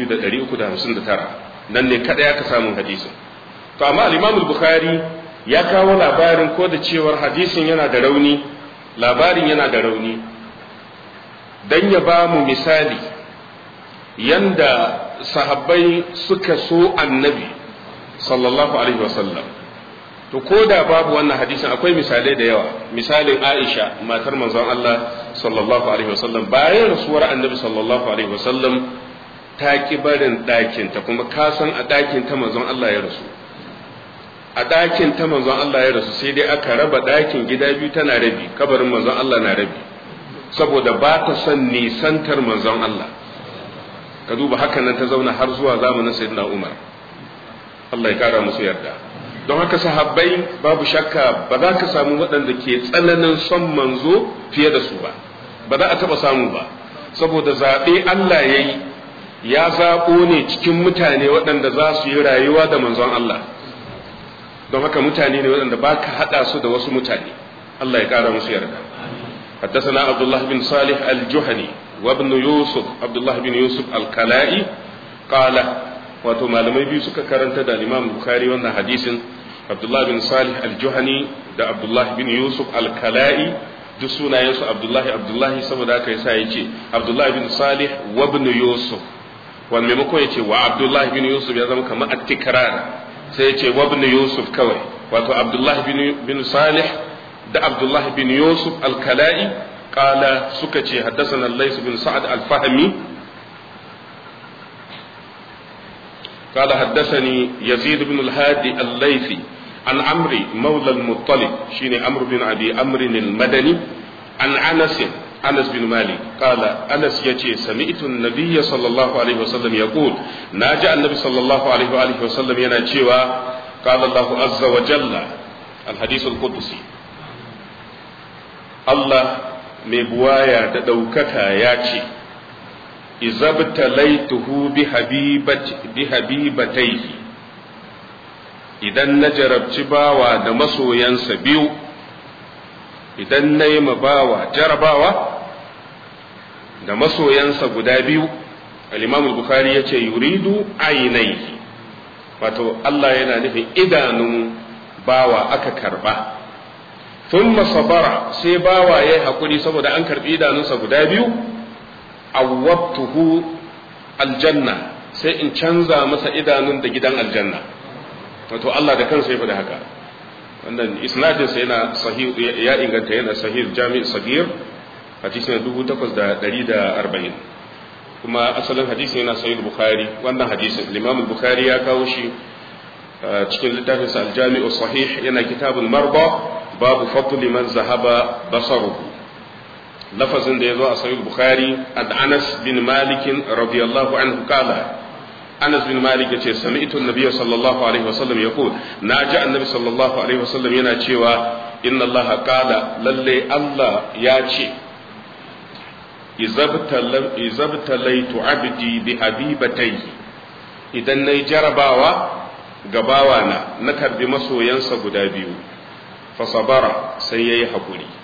2359 nan ne kada aka samu hadisin to amma al-imam al-bukhari ya kawo labarin ko da cewar hadisin yana da rauni labarin yana da rauni dan ya ba mu misali yanda sahabbai suka so annabi sallallahu alaihi wasallam to ko da babu wannan hadisin akwai misalai da yawa misalin Aisha matar manzon Allah sallallahu alaihi wasallam bayan rasuwar annabi sallallahu alaihi wasallam ta ki barin ɗakin ta kuma ka san a ɗakin ta manzon Allah ya rasu a ɗakin ta manzon Allah ya rasu sai dai aka raba ɗakin gida biyu tana rabi kabarin manzon Allah na rabi saboda ba ta son nisantar manzon Allah ka duba hakan nan ta zauna har zuwa zamanin sayyidina Umar Allah ya kara musu yarda don haka sahabbai babu shakka ba za ka samu waɗanda ke tsananin son manzo fiye da su ba ba za a taɓa samu ba saboda zaɓe Allah ya yi ya zaɓo ne cikin mutane waɗanda za su yi rayuwa da manzon Allah don haka mutane ne waɗanda ba ka haɗa su da wasu mutane Allah ya kara musu yarda حدثنا عبد الله بن صالح الجهني وابن يوسف عبد الله بن يوسف الكلائي قال wato malamai biyu suka karanta da Imam Bukhari wannan hadisin Abdullah bin Salih al-Juhani da Abdullah bin Yusuf al-Kala'i duk sunayensu Abdullahi saboda haka yasa yace Abdullah bin Salih wa ibn Yusuf wanda maimakon yace wa Abdullah bin Yusuf ya zama kamar at-tikrar sai yace wa ibn Yusuf kawai wato Abdullah bin Salih da Abdullah bin Yusuf al-Kala'i qala suka ce haddathana Lays bin Sa'ad al-Fahmi قال حدثني يزيد بن الهادي الليثي عن عمرو مولى المطلب شيني عمرو بن ابي عمرو المدني عن انس بن مالك قال انس يجي سمعت النبي صلى الله عليه وسلم يقول ناجى النبي صلى الله عليه واله وسلم yana cewa قال الله عز وجل الحديث القدسي الله mai buwaya da daukaka ya ce izabtalaituhu bi habibataihi idan na jarabci bawa da masoyansa biyu idan na yi bawa jarabawa da masoyansa guda biyu al-imam al-bukhari yace yuridu aynaihi wato Allah yana nufin idanun bawa aka karba thumma sabara sai bawa yayi hakuri saboda an karbi idanunsa guda biyu awwabtuhu aljanna sai in canza masa idanun da gidan aljanna wato Allah da kansa ya faɗi haka wannan isnadin sa yana sahih ya inganta yana sahih jami' sagir hadisi na 8140 kuma asalin hadisi yana sahih bukhari wannan hadisin Imam Bukhari ya kawo shi cikin littafin sa al-jami' sahih yana kitabul marba babu fadli man zahaba basaruhu lafazin da ya zo a sahih bukhari ad Anas bin Malik radiyallahu anhu kala Anas bin Malik yace sami'tu an-nabiy sallallahu alaihi wasallam yaqul naji annabi sallallahu alaihi wasallam yana cewa inna Allah qala lalle Allah ya ce izabtalaitu abdi bi habibatayhi idan nayi jarabawa ga bawana na karbi masoyansa guda biyu fa sabara sai yayi hakuri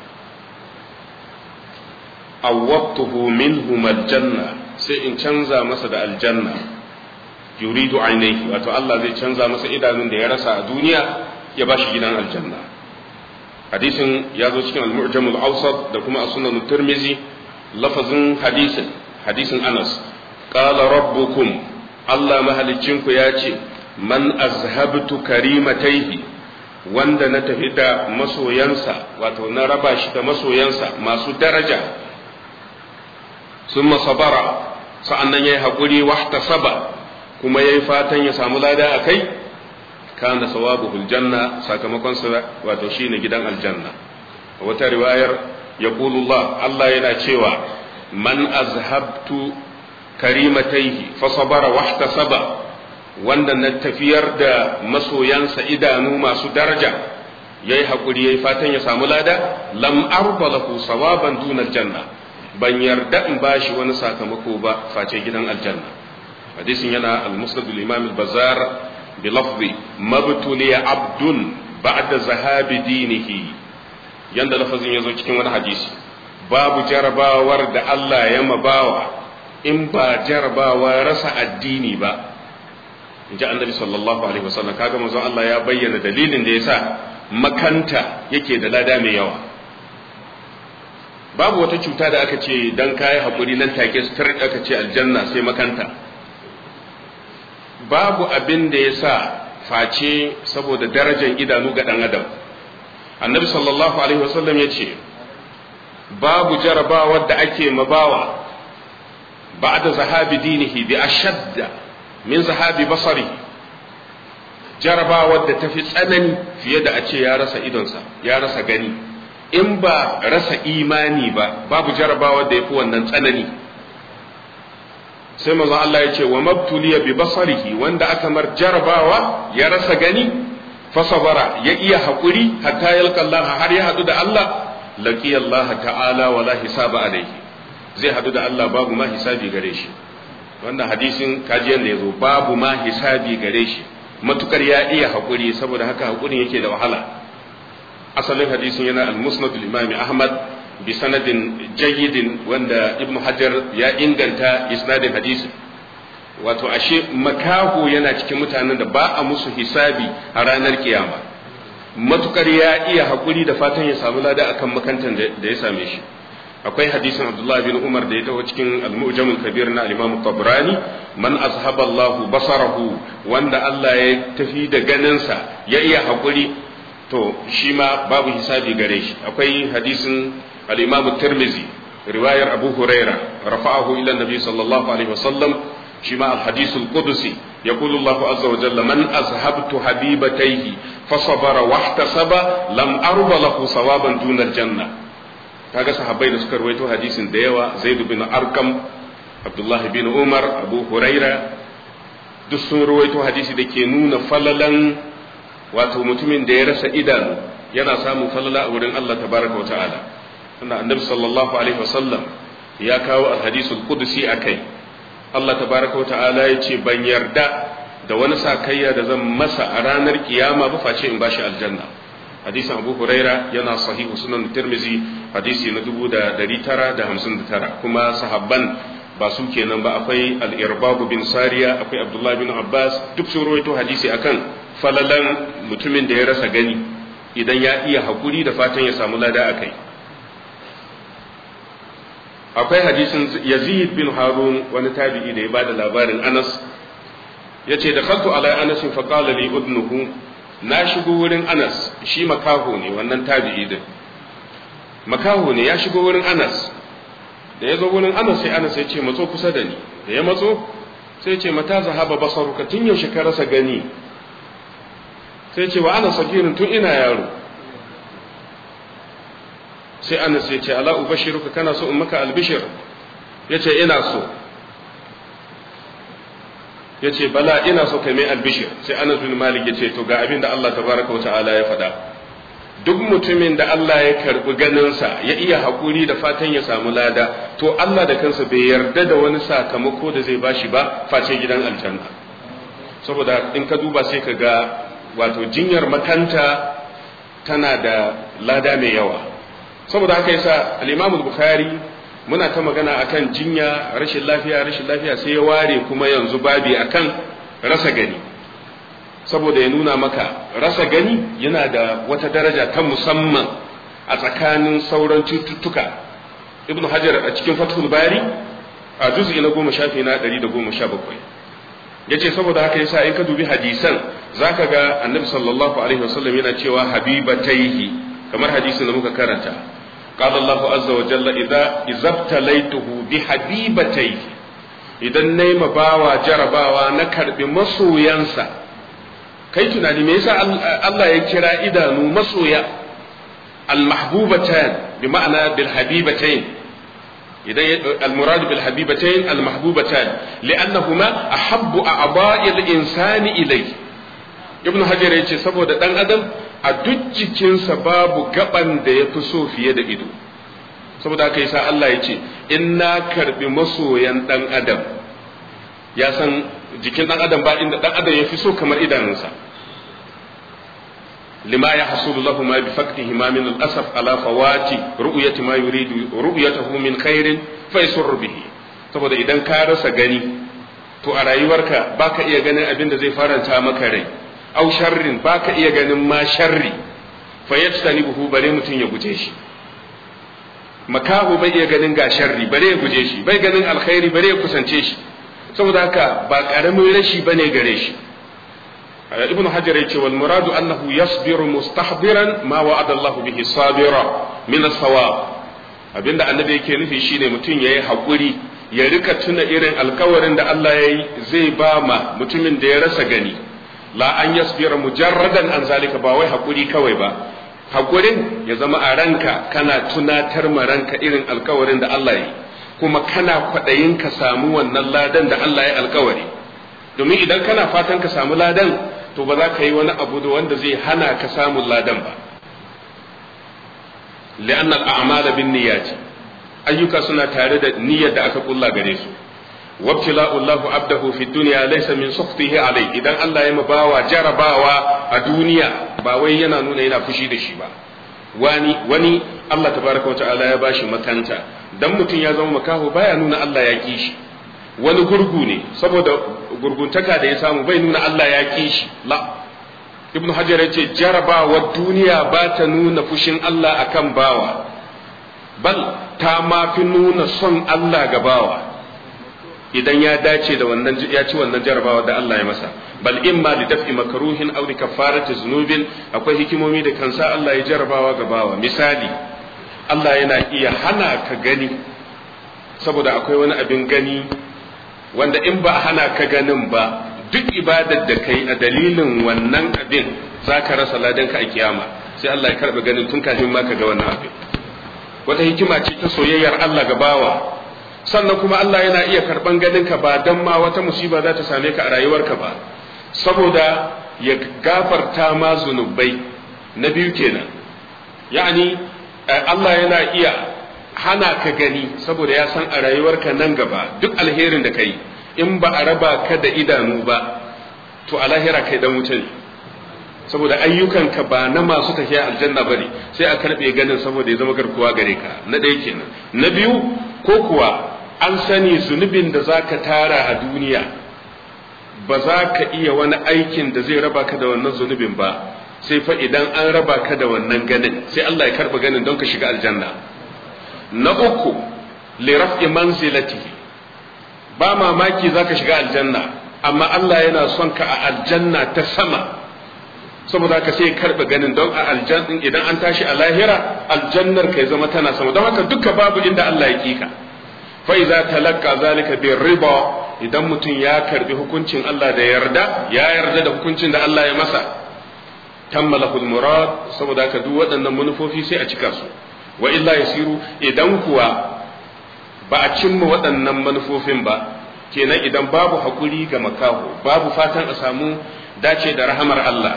awwabtuhu minhum aljanna sai in canza masa da aljanna yuridu ainihi wato Allah zai canza masa idanun da ya rasa a duniya ya bashi gidan aljanna hadisin ya zo cikin al-mu'jam al-awsat da kuma as-sunan at-tirmidhi lafazin hadisin Anas qala rabbukum Allah mahalicinku ya ce man azhabtu karimataihi wanda na tafi da masoyansa wato na raba shi da masoyansa masu daraja sun sabara sa'annan ya yi haƙuri wahta saba kuma ya yi fatan ya samu lada a kai kana sawabu aljanna sakamakon sa wato shine gidan aljanna a wata riwayar yaqulullah Allah yana cewa man azhabtu karimataihi fa sabara wahta saba wanda na tafiyar da masoyansa idanu masu daraja yayi haƙuri yayi fatan ya samu lada lam arba lahu sawaban dunal janna ban yarda in bashi wani sakamako ba face gidan aljanna hadisin yana al-musnad al-imam al-bazzar bi lafzi mabtuliya abdun ba'da zahabi dinihi yanda lafazin ya zo cikin wani hadisi babu jarabawar da Allah ya mabawa in ba jarabawa rasa addini ba in ji annabi sallallahu alaihi wasallam. kaga manzon Allah ya bayyana dalilin da yasa makanta yake da lada mai yawa. babu wata cuta da aka ce dan kai hakuri nan take star aka ce aljanna sai makanta. babu abin da yasa face saboda darajar idanu ga dan adam. annabi sallallahu alaihi wasallam ya ce babu jarabawar da ake mabawa ba'da zahabi dinihi bi ashadda min zahabi basari, jarabawar da tafi tsanani fiye da a ce ya rasa idonsa ya rasa gani. in ba rasa imani ba babu jarabawar da yafi wannan tsanani. sai manzon Allah ya ce wa mabtuliya bi basarihi, wanda aka mar jarabawa ya rasa gani fasabara ya iya hakuri hatta yalqa Allah har ya hadu da Allah, laqiya Allah ta'ala wala hisaba alayhi, zai hadu da Allah babu ma hisabi gare shi. wannan hadisin kajiyan da yazo babu ma hisabi gare shi matukar ya iya hakuri, saboda haka hakurin yake da wahala. asalin hadisin yana al-musnad al-imam Ahmad bi sanadin jayyidin wanda Ibn Hajar ya inganta isnadin hadisin. wato ashe makaho yana cikin mutanen da ba a musu hisabi a ranar kiyama matukar ya iya hakuri da fatan ya samu lada akan makantan da ya same shi. akwai hadisin Abdullah bin Umar da ya taho cikin al-Mu'jam al-Kabir na Imam Tabrani, man azhaba Allah basarahu, wanda Allah ya tafi da ganinsa ya iya hakuri to shi ma babu hisabi gare shi. akwai hadisin al-Imam Tirmidhi riwayar Abu Huraira rafa'ahu ila Nabi sallallahu alaihi wasallam, shi ma al-hadith al-qudsi yaqulu Allah azza wa jalla man azhabtu habibatayhi fasabara wahtasaba lam arba lahu sawaban duna al-janna. kaga sahabbai da suka rawaito hadisin da yawa, Zaid bin Arqam, Abdullah bin Umar, Abu Huraira, duk sun rawaito hadisi da ke nuna falalan wato mutumin da ya rasa idanu yana samun falala a wurin Allah tabaraka wa ta'ala. wannan annabi sallallahu alaihi wasallam ya kawo al-hadisul qudsi akai. Allah tabaraka wa ta'ala ya ce ban yarda da wani sakayya da zan masa a ranar kiyama ba face in bashi aljanna. hadisin Abu Huraira yana sahihu sunan Tirmidhi hadisi na 1959. kuma sahabban ba su kenan ba, akwai al-Irbab bin Sariya, akwai Abdullah bin Abbas, duk sun rawaito hadisi akan falalan mutumin da ya rasa gani idan ya iya hakuri da fatan ya samu lada akai. akwai hadisin Yazid bin Harun, wani tabi'i da ya bada labarin Anas, yace da kaltu ala Anas fa qala li udnuhu, na shigo wurin Anas, shi makaho ne wannan tabi'i din, makaho ne ya shigo wurin Anas. da ya zo wurin Anas sai Anas ya ce matso kusa da ni, da ya matso sai ce mata zahaba basaruka, tun yaushe ka rasa gani? sai ce wa ana sagirin, tun ina yaro. sai Anas ya ce ala ubashiruka, kana so in maka albishir? ya ce ina so. ya ce bala ina so kai mai albishir. sai Anas bin Malik ya ce to ga abin da Allah tabaraka wa ta'ala ya faɗa, duk mutumin da Allah ya karbi ganinsa ya iya hakuri da fatan ya samu lada, to Allah da kansa bai yarda da wani sakamako da zai bashi ba face gidan aljanna. saboda in ka duba sai ka ga wato jinyar makanta tana da lada mai yawa. saboda haka yasa al-Imam al-Bukhari, muna ta magana akan jinya, rashin lafiya sai ya ware kuma yanzu babi akan rasa gani, saboda ya nuna maka rasa gani yana da wata daraja ta musamman a tsakanin sauran cututtuka. Ibn Hajar a cikin Fathul Bari a juz'i na 10 shafi na 117 yace saboda haka yasa in ka dubi hadisan zaka ga Annabi sallallahu alaihi wasallam yana cewa habibataihi, kamar hadisin da muka karanta, qala Allahu azza wa jalla idza izabtalaituhu bi habibataihi, idan nayi mabawa jarabawa na karbi masoyansa. kai tunani me yasa Allah ya kira idanu masoya al-mahbubatan bi ma'ana bil habibatayn? idan al-murad bil habibatayn al-mahbubatan li'annahuma ahabbu a'dha'il insani ilayhi. Ibn Hajar yace saboda dan adam a duk jikinsa babu gaban da yafi so fiye da ido, saboda haka yasa Allah yace inna karbi masoyan dan adam. ya san jikin dan adam ba inda dan adam yafi so kamar idanunsa. lima yahsulu lahu ma bi faqdihi min al-asaf ala fawati ru'yati ma yuridu ru'yatahu min khairin fa yasurru bihi. Saboda idan ka rasa gani to a rayuwarka baka iya ganin abin da zai faranta maka rai, au sharrin baka iya ganin ma sharri fa yajtanibuhu bare mutun ya guje shi. Makahu bai iya ganin ga sharri bare ya guje shi, bai ganin alkhairi bare ya kusance shi, saboda haka ba karamin rashi bane gare shi. Ibn Hajar yace wal muradu annahu yasbiru mustahdiran ma wa'ada Allah bihi sabira min as-sawab. Abinda annabi yake nufi shine mutun yayi hakuri ya rika tuna irin alkawarin da Allah yayi zai ba ma mutumin da ya rasa gani. La an yasbira mujarradan an zalika, ba wai hakuri kawai ba, hakurin ya zama a ranka kana tunatar ma ranka irin alkawarin da Allah yayi, kuma kana kwadayin ka samu wannan ladan da Allah ya alkawari. Domin idan kana fatan ka samu ladan to ba za ka yi wani abu da wanda zai hana ka samun ladan ba. li'anna al-a'mal bin niyyati, ayyuka suna tare da niyyar da aka kulla gare su. wabtila'u Allahu abdahu fi dunya laysa min sukhtihi alai, idan Allah ya mabawa jarabawa a duniya ba wai yana nuna yana fushi da shi ba. wani Allah tabaraka wa ta'ala ya bashi makanta, dan mutum ya zama makaho baya nuna Allah ya ki shi. wani gurgu ne, saboda gurguntaka da ya samu bai nuna Allah ya ki shi. la Ibn Hajar ya ce jarabawar duniya ba ta nuna fushin Allah akan bawa, bal ta ma fi nuna son Allah ga bawa idan ya dace da wannan, ya ci wannan jarabawa da Allah ya masa. Bal imma li daf'i makruhin aw li kafarati zunubin, akwai hikimomi da kansa Allah ya jarabawa ga bawa. Misali, Allah yana iya hana ka gani saboda akwai wani abin gani wanda in ba hana ka ganin ba, duk ibadar da kai a dalilin wannan abin za ka rasa ladanka a kiyama, sai Allah ya karɓi ganin tun kafin ma ka ga wannan abin. Wata hikima ce ta soyayyar Allah ga bawa. Sannan kuma Allah yana iya karɓan ganinka ba don ma wata musiba za ta same ka a rayuwarka ba, saboda ya gafarta ma zunubai. Na biyu kenan, yani Allah yana iya hana ka gani saboda ya san a rayuwarka nan gaba duk alherin da kai in ba a raba ka da idanu ba to a lahira kai dan wuce ne, saboda ayyukanka ba na masu tafiya aljanna bane, sai a karbe ganin saboda ya zama garkuwa gare ka. Na ɗaya kenan. Na biyu, ko kuwa an sani zunubin da zaka tara a duniya ba za ka iya wani aikin da zai raba ka da wannan zunubin ba, sai fa idan an raba ka da wannan ganin sai Allah ya karba ganin don ka shiga aljanna. Na uku, li raf'i manzilatihi, ba mamaki zaka shiga aljanna amma Allah yana son ka a aljanna ta sama, saboda haka sai karba ganin don a aljanna idan an tashi a lahira aljannar kai zama tana sama. Don haka duka babu inda Allah ya kika. fa iza talaqqa zalika bir riba, idan mutum ya karbi hukuncin Allah da ya yarda da hukuncin da Allah ya masa, tammalahul murad, saboda haka duk waɗannan manufofi sai a cika su. Wa illa yasiru, idan kuwa ba a cimma waɗannan manufofin ba, kenan idan babu hakuri ga makaho, babu fatan a samu dace da rahamar Allah,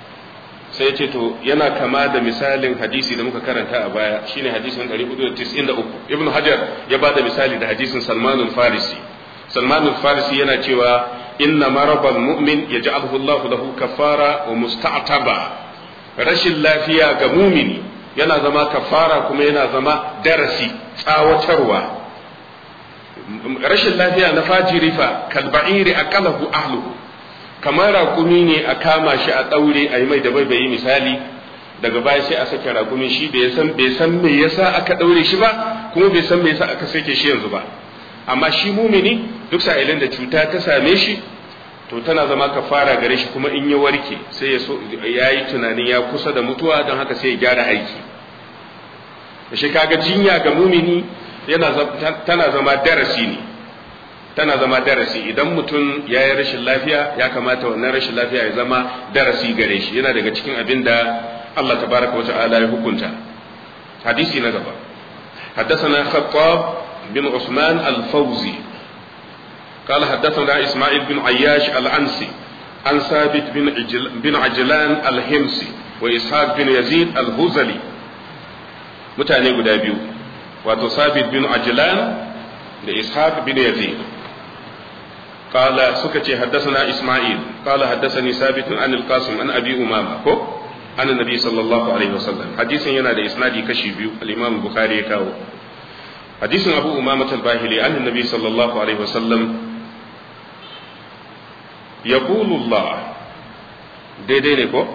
sai ya ce to yana kama da misalin hadisi da muka karanta a baya, shine hadisin 493. Ibn Hajar ya bada misali da hadisin Salmanul Farisi. Salmanul Farisi yana cewa inna marabal mu'min yaj'aluhu Allahu lahu kafara wa musta'taba. Rashin lafiya ga mumini yana zama kafara kuma yana zama darasi, tsawatarwa. Rashin lafiya na fajiri fa kalba'iri aqalahu ahluhu, kamar raƙumi ne a kama shi a ɗaure a yi mai da bai misali, daga baya sai a sake raƙumi, shi bai san me yasa aka ɗaure shi ba, kuma bai san me yasa aka sake shi yanzu ba. Amma shi mumini duk sa'ilin da cuta ta same shi to tana zama kafara gare shi, kuma in ya warke sai ya yi tunanin ya kusa da mutuwa, don haka sai ya gyara aiki. Da shi kaga jinya ga mumini tana zama darasi ne, tana zama darasi. Idan mutum ya yi rashin lafiya, ya kamata wannan rashin lafiya ya zama darasi gare shi, yana daga cikin abin da Allah tabaraka wa ta'ala ya hukunta. Hadisi na gaba, حدثنا خطاب بن عثمان الفوزي قال حدثنا إسماعيل بن عياش العنسي عن ثابت بن عجلان الهمسي وإسحاق بن يزيد الهزلي. متاني guda biyu, wato ثابت بن عجلان da إسحاق بن يزيد. قال سكتي حدثنا إسماعيل قال حدثني ثابت عن القاسم عن أبي أمامة. annabi sallallahu alaihi wasallam. Hadisin yana da isnadi kashi biyu, al-Imam Bukhari ya kawo. Hadisin Abu Umama al-Bahili annabi sallallahu alaihi wasallam yaqulu Allah, daidai ne ko?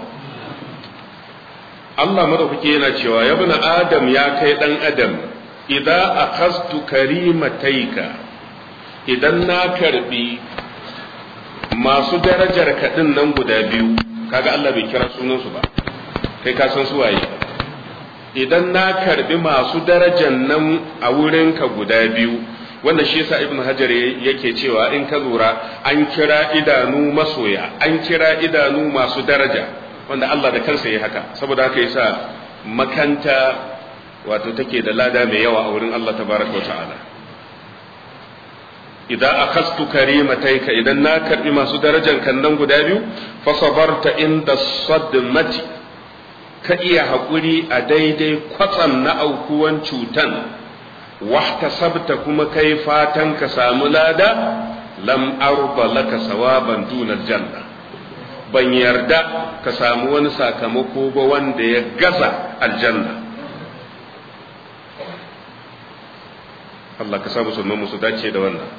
Allah madaukake yana cewa ya bani Adam, ya kai dan Adam, idza akhastu karimataika, idan na karbi masu darajar kaɗin nan guda biyu, kaga Allah bai kira sunansu ba, kai ka san su waye. Idan na karbi masu darajar nan a wurinka guda biyu, wanda shi yasa Ibn Hajar yake cewa in ka lura an kira idanu masoya, an kira idanu masu daraja, wanda Allah da kansa ya haka, saboda haka yasa makanta wato take da lada mai yawa a wurin Allah tabaraka wa ta'ala. Idan akastu karimataika, idan na karbi masu darajar kan nan guda biyu, fa sabarta inda sadmati, ka iya hakuri a daidai kwatsam na aukuwan cutan, wahtasabta kuma kai fatan ka samu lada, lam arda laka sawaban dunal janna, ban yarda ka samu wani sakamako ba wanda ya gaza aljanna. Allah ka samu sunan musu dace da wannan.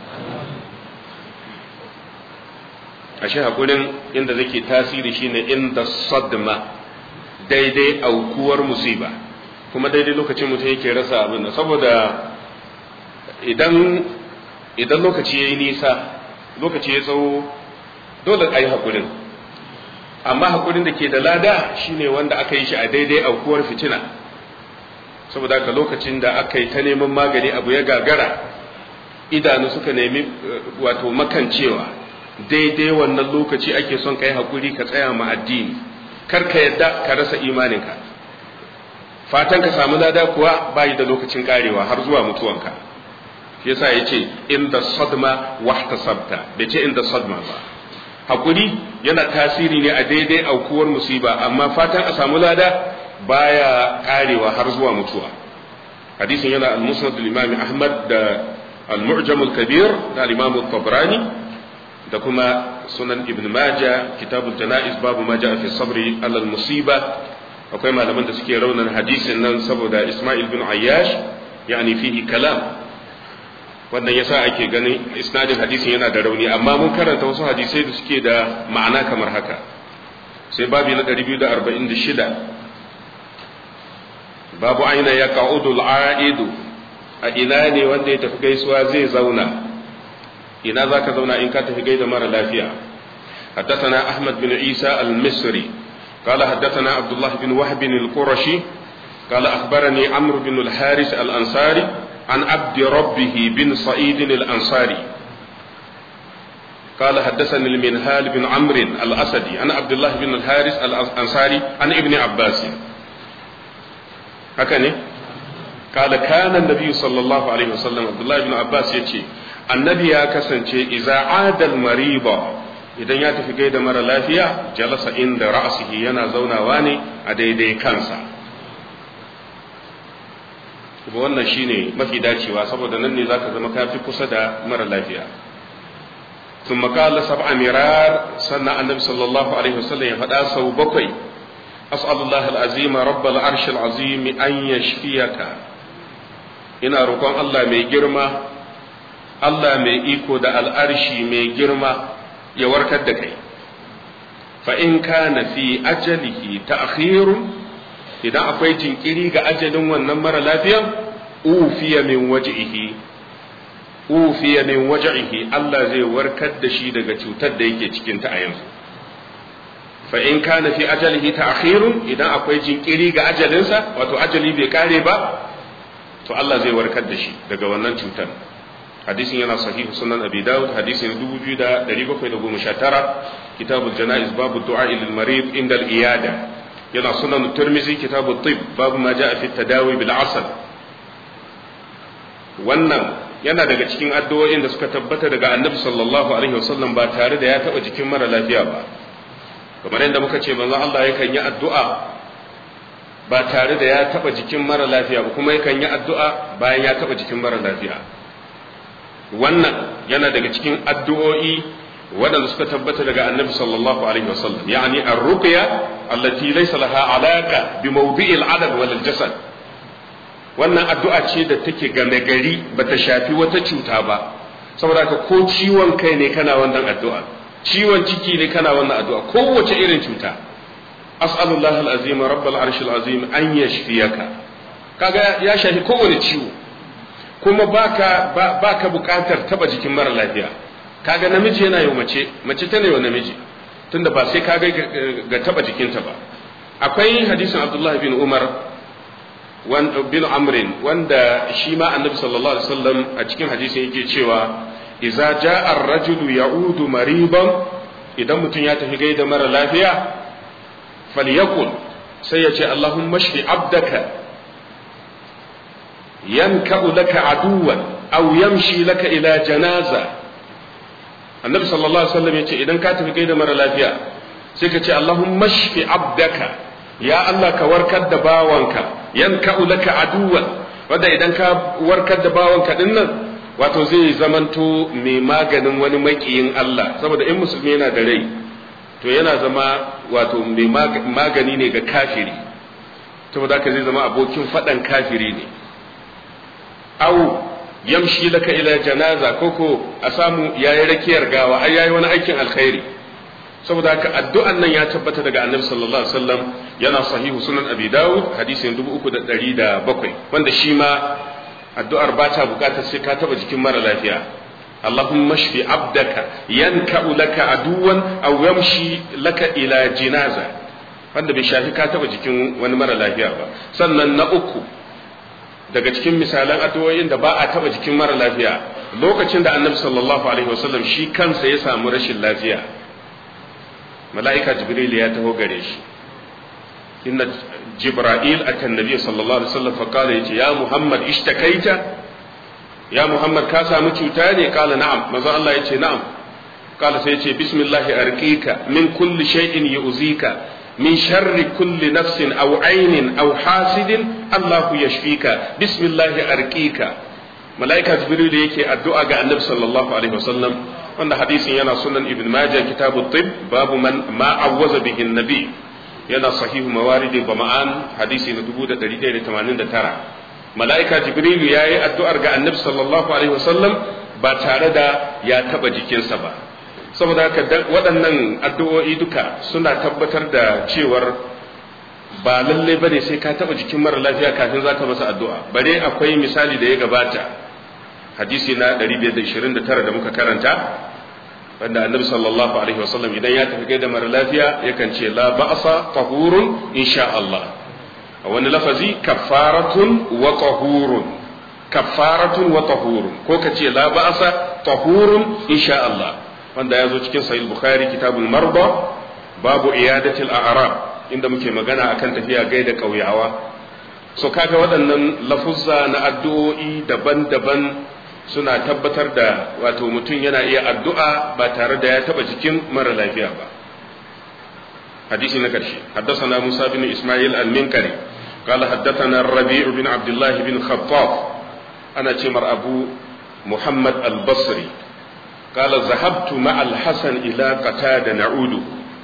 Ashe hakurin inda zake tasiri shine inda sadma, daidai aukuwar musiba, kuma daidai lokacin mutum yake rasa abin da, saboda idan lokaci yayi nisa, lokaci ya tsawo, dole a yi hakurin. Amma hakurin da ke da lada shine wanda aka yi shi a daidai aukuwar fitina, saboda haka lokacin da aka yi ta neman magani abu ya gagara, idanu suka nemi wato makancewa, daidai wannan lokaci ake son ka yi hakuri, ka tsaya ma addini, kar ka yadda ka rasa imaninka. Fatan ka samu lada kuwa bayi da lokacin karewa har zuwa mutuwanka. Shi yasa yace inda sadma wahtasabta, bai ce inda sadma ba. Hakuri yana tasiri ne a daidai aukuwar musiba, amma fatan a samu lada baya karewa har zuwa mutuwa. Hadisin yana al-Musnad al-Imam Ahmad da al-Mu'jam al-Kabir da al-Imam al-Tabrani da kuma Sunan Ibn Majah, Kitabul Janaiz, babu ma ja'a fi sabri ala al-musiba. Akwai malaman da suke raunan hadisin nan saboda Isma'il bin Ayyash, yani fihi kalam, wannan yasa ake ganin isnadin hadisin yana da rauni, amma mun karanta wasu hadisai da suke da ma'ana kamar haka. Sai babi na 246, babu aina ya ka'udu al'aidu, a ina ne wanda ya tafi gaisuwa zai zauna, ina za ka zauna in ka tafi gaida mara lafiya. حدثنا أحمد بن عيسى المصري قال حدثنا عبد الله بن وهب القرشي قال أخبرني عمرو بن الحارث الأنصاري عن عبد ربه بن سعيد الأنصاري قال حدثني المنهال بن عمرو الأسدي عن عبد الله بن الحارث الأنصاري عن ابن عباس هكذا قال كان النبي صلى الله عليه وسلم عبد الله بن عباس يتي النبي يا كسنتي إذا عاد المريض idan ya tafi gaida mara lafiya, jalasa inda ra'asihi, yana zaunawa ne a daidai kansa. Kuma wannan shine mafi dacewa, saboda nan ne zaka zama kafi kusa da mara lafiya. ثم قال 7 mirar, sannan annabi sallallahu alaihi wasallam ya faɗa sau 7, as'alullah al-azim rabbal arsh al-azim an yashfiyaka, ina roƙon Allah mai girma, Allah mai iko da al'arshi mai girma ya warkar da kai. Fa in kana fi ajalihi ta'khirun, idan akwai jinkiri ga ajalin wannan mara lafiyan, ufiya min waj'ihi, Allah zai warkar da shi daga cutar da yake cikin ta a yanzu. Fa in kana fi ajalihi ta'khirun, idan akwai jinkiri ga ajalinsa, wato ajali bai kare ba, to Allah zai warkar da shi daga wannan cutar. hadisin yana sahihu sunan abi dawud hadisin 2719 kitabul janaiz babu du'a lil marid inda al iyada, yana sunan tirmizi kitabut tib babu ma jaa fi tadawi bil asal. wannan yana daga cikin addu'o'in da suka tabbata daga annabi sallallahu alaihi wasallam ba tare da ya taba jikin mara lafiya ba, kamar yadda muka ce manzo Allah yakan yi addu'a ba tare da ya taba jikin mara lafiya ba, kuma yakan yi addu'a bayan ya taba jikin mara lafiya. Wannan yana daga cikin addu'o'i waɗanda suka tabbata daga annabi sallallahu alaihi wasallam, yani ar-ruqya allati laysa laha alaqa bi mawdi'il adad wal jasad. Wannan addu'a ce da take game gari bata shafi wata cuta ba, saboda ka ko ciwon kai ne kana wannan addu'a, ciwon ciki ne kana wannan addu'a, kowace irin cuta. as'alullahi al-azim rabbul arshil azim an yashfiyaka, kaga ya shafi kowane ciwo, kuma baka bukatar taba jikin mara lafiya. Kaga namiji yana yi mace tana yi wa namiji, tunda ba sai kaga ga taba jikinta ba. Akwai hadisin Abdullah bin Umar bin Amrin wanda shi ma annabi sallallahu alaihi wasallam a cikin hadisin yake cewa idza jaa ar-rajulu ya'udu mariban, idan mutum ya tafi gaida mara lafiya, falyakul, sai ya ce Allahumma shfi abdaka yanka'u laka aduwan aw yamshi laka ila janaza. Annabi sallallahu alaihi wasallam yace idan ka tafi gaida mara lafiya sai ka ce Allahumma shfi abdaka, ya Allah ka warkar da bawanka, yanka'u laka aduwan, wanda idan ka warkar da bawanka din nan wato zai zamanto mai maganin wani makiyin Allah, saboda in musulmi yana da rai to yana zama wato mai magani ne ga kafiri, saboda haka zai zama abokin faɗan kafiri ne. Au yamshi laka ila janaza, koko a samu yayi rakiyar gawa, ai yayi wani aikin alkhairi. Saboda haka addu'an nan ya tabbata daga annabi sallallahu alaihi wasallam, yana sahihu sunan abi dawud hadisin 3107, wanda shi ma addu'ar ba ta bukatar sai ka taba jikin mara lafiya. Allahumma shfi abdaka yanka'u laka aduwan aw yamshi laka ila jinaza, wanda bai shafi ka taba jikin wani mara lafiya ba. Sannan na uku daga cikin misalan addu'o'in da ba a taba jikin mara lafiya, lokacin da annabi sallallahu alaihi wasallam shi kansa ya samu rashin lafiya, mala'ika jibril ya taho gare shi. inna jibril atan nabiy sallallahu alaihi wasallam fa qala ya muhammad ishtakaita, ya muhammad ka samu cuta ne? Kala na'am. manzo Allah yace na'am. Kala sai yace bismillahi arqika min kulli shay'in yu'zika min sharri kulli nafsin aw aynin aw hasidin Allahu yashfika bismillahi arqika. malaika jibril yake addu'a ga annabi sallallahu alaihi wasallam, wanda hadisin yana sunan ibn majah kitabut tib babu ma awwaza bihi an-nabi, yana sahihu mawaridi wa ma'an hadisi na 1189. malaika jibril yayi addu'ar ga annabi sallallahu alaihi wasallam ba tare da ya taba jikinsa ba. saboda haka waɗannan addu'o'i duka suna tabbatar da cewar ba lalle bane sai ka taba jikin mara lafiya kafin zaka masa addu'a. bare akwai misali da ya gabata, hadisi na 529 da muka karanta, wanda annabi sallallahu alaihi wasallam idan ya tafi gaida mara lafiya yakan ce la ba'sa tahurun insha Allah. a wani lafazi kafaratun wa tahurun, kafaratun wa tahurun, ko ka ce la ba'sa tahurun insha Allah, wanda ya zo cikin sahih bukhari kitabul marda babu iyadatil a'rab, inda muke magana akan tafiya gaida kauyawa. so kaga waɗannan lafuzza na addu'o'i daban-daban suna tabbatar da wato mutum yana iya addu'a ba tare da ya taba jikin mara lafiya ba. hadisi na ƙarshe, haddathana Musa bin Ismail al-Minkari qala haddathana Rabi' bin Abdullah bin Khattab, ana ce mar Abu Muhammad al-Basri qala zahabtu ma'a al-Hasan ila Qatada na'udu,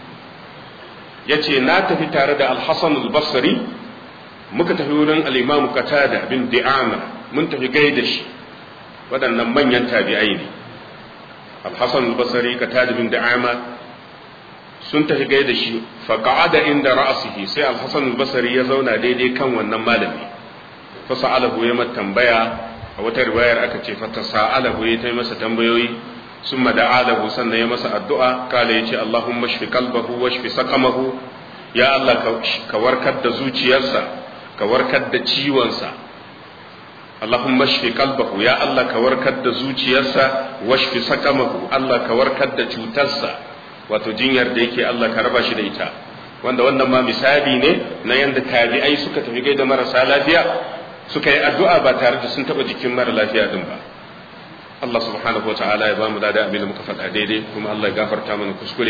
yace na tafi tare da al-Hasan al-Basri, muka tafi wurin al-Imam Qatada bin Di'ama, mun tafi gaida shi. waɗannan manyan tabi'ai ne, al-Hasan al-Basri, Qatada bin Di'ama, sun tafi gaida shi. fa qa'ada inda ra'sihi, sai al-Hasan al-Basri ya zauna daidai kan wannan malami. fa sa'alahu, ya mata tambaya, a wata riwayar aka ce fa tasa'alahu, ya tayi masa tambayoyi. summa da'alahu, sannan ya masa addu'a. kala yace Allahumma shfi qalbahu washfi saqamahu, ya Allah ka warkar da zuciyarsa, ka warkar da ciwonsa. Allahumma shfi qalbahu, ya Allah ka warkar da zuciyarsa, washfi saqamahu, Allah ka warkar da cutarsa, wato jinyar da yake Allah ka raba shi da ita. wanda wannan ma misali ne na yanda tabi'ai suka tafi gaida marasa lafiya, suka yi addu'a ba tare da sun taba jikin mara lafiya din ba. Allah subhanahu wa ta'ala ya bamu da abin da muka faɗa daidai, kuma Allah ya gafarta mana kuskure.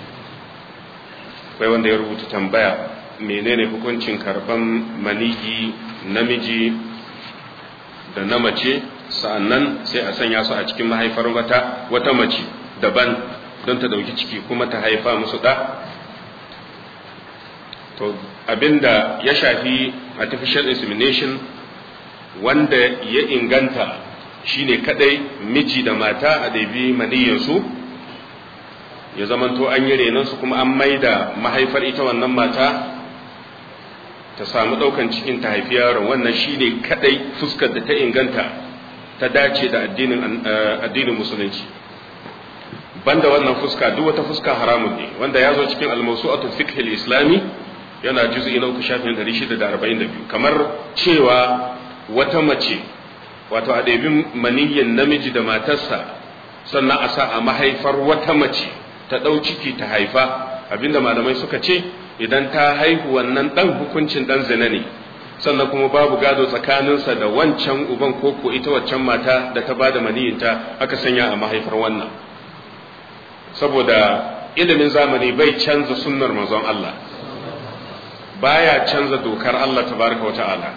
akwai wanda ya rubuta tambaya, menene hukuncin karban manigi namiji da na mace sa'annan sai a sanya su a cikin mahaifar wata mace daban don ta dauki ciki kuma ta haifa musu da? to abinda ya shafi artificial insemination wanda ya inganta shine kadai miji da mata a ɗabi maniyyarsu ya zamanto an yi renansu kuma an maida mahaifar ita wannan mata ta samu ɗaukan cikin ta haifi yaron, wannan shine kadai fuskar da ta inganta ta dace da addinin musulunci. Banda wannan fuska duk wata fuska haramun ne, wanda ya zo cikin al-mawsu'atul fiqh al-islami yana juz'i na 3 shafin 642, kamar cewa wata mace wato a ɗaibin maniyyin namiji da matarsa sannan a sa a mahaifar wata mace ta ɗau ciki ta haifa, abinda malamai suka ce idan ta haihu wannan ɗan hukuncin ɗan zina ne, sannan kuma babu gado tsakaninsa da wancan uban koko ita waccan mata da ta bada maniyyinta aka sanya a mahaifar wannan. Saboda ilimin zamani bai canza sunnar manzon Allah, baya canza dokar Allah tabaraka wa ta'ala.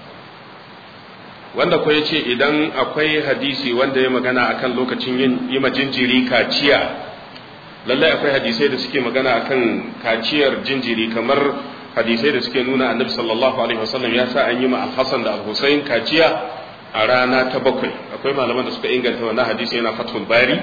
Wanda ko yace idan akwai hadisi wanda ya magana akan lokacin yi ma jinjiri kaciya, lallai akwai hadisai da suke magana akan kaciyar jinjiri, kamar hadisai da suke nuna annabi sallallahu alaihi wasallam ya sa an yi ma al-Hasan da al-Husayn kaciya a rana ta 7. Akwai malaman da suka inganta wannan hadisi, yana Fathul Bari.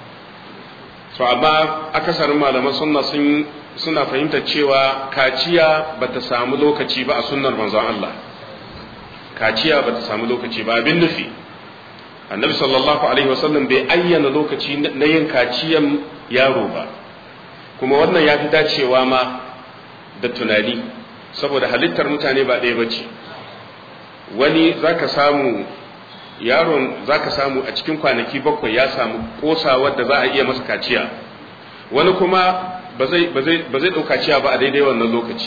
So amma akasarin malaman sunna suna fahimtar cewa kaciya bata samu lokaci ba a sunnar manzon Allah. Kaciya bata samu lokaci ba, abin nufi annabi sallallahu alaihi wasallam bai ayyana lokaci na yin kaciyan yaro ba, kuma wannan ya fi dacewa ma da tunani, saboda halittar mutane ba ɗaya bace. Wani zaka samu yaron zaka samu a cikin kwanaki 7 ya samu kosawar da za a iya masa kaciya, wani kuma ba zai ɗau kaciya ba a daidai wannan lokaci.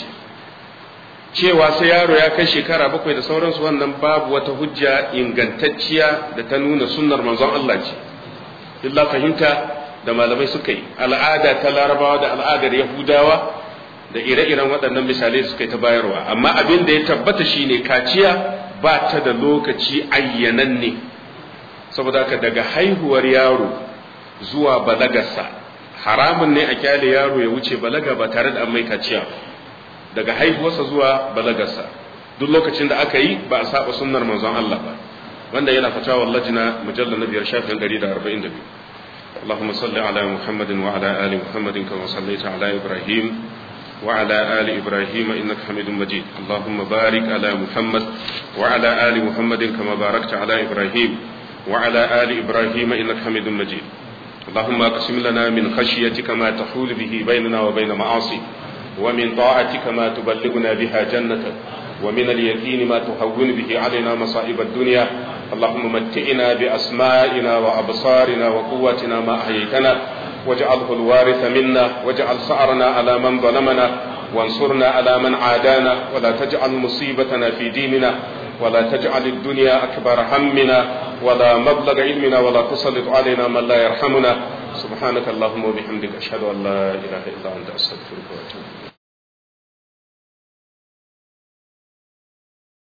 Cewa sai yaro ya kai shekara 7 da sauransu, wannan babu wata hujja ingantacciya da ta nuna sunnar manzon Allah ce, illa fahimta da malamai suka yi, al'ada ta larabawa da al'adar yahudawa da ire-iren waɗannan misalai suka yi ta bayarwa. Amma abin da ya tabbata shine kaciya ba ta da lokaci ayyananne, saboda haka daga haihuwar yaro zuwa balagarsa haramun ne a kyale yaro ya wuce balaga ba tare da an mai kaciya. Daga haihuwarsa zuwa balagarsa duk lokacin da aka yi ba a saba sunnar manzon Allah ba, wanda yana fatawa lajna mujallal na 5 shafin 142. Allahumma salli ala Muhammadin wa ala ali Muhammadin kama sallaita ala Ibrahim wa ala ali Ibrahim innaka Hamidum Majid. Allahumma barik ala Muhammad wa ala ali Muhammadin kama barakta ala Ibrahim wa ala ali Ibrahim innaka Hamidum Majid. Allahumma aqsim lana min khashyatika ma tahulu bihi bainana wa bain ma'asik, ومن طاعتك ما تبلغنا بها جنتك، ومن اليقين ما تهون به علينا مصائب الدنيا. اللهم متئنا بأسمائنا وأبصارنا وقوتنا ما أحييتنا، واجعله الوارث منا، واجعل ثأرنا على من ظلمنا، وانصرنا على من عادانا، ولا تجعل مصيبتنا في ديننا، ولا تجعل الدنيا أكبر همنا ولا مبلغ علمنا، ولا تسلط علينا من لا يرحمنا. سبحانك اللهم وبحمدك أشهد أن لا إله إلا أنت أستغفرك وأتوب إليك.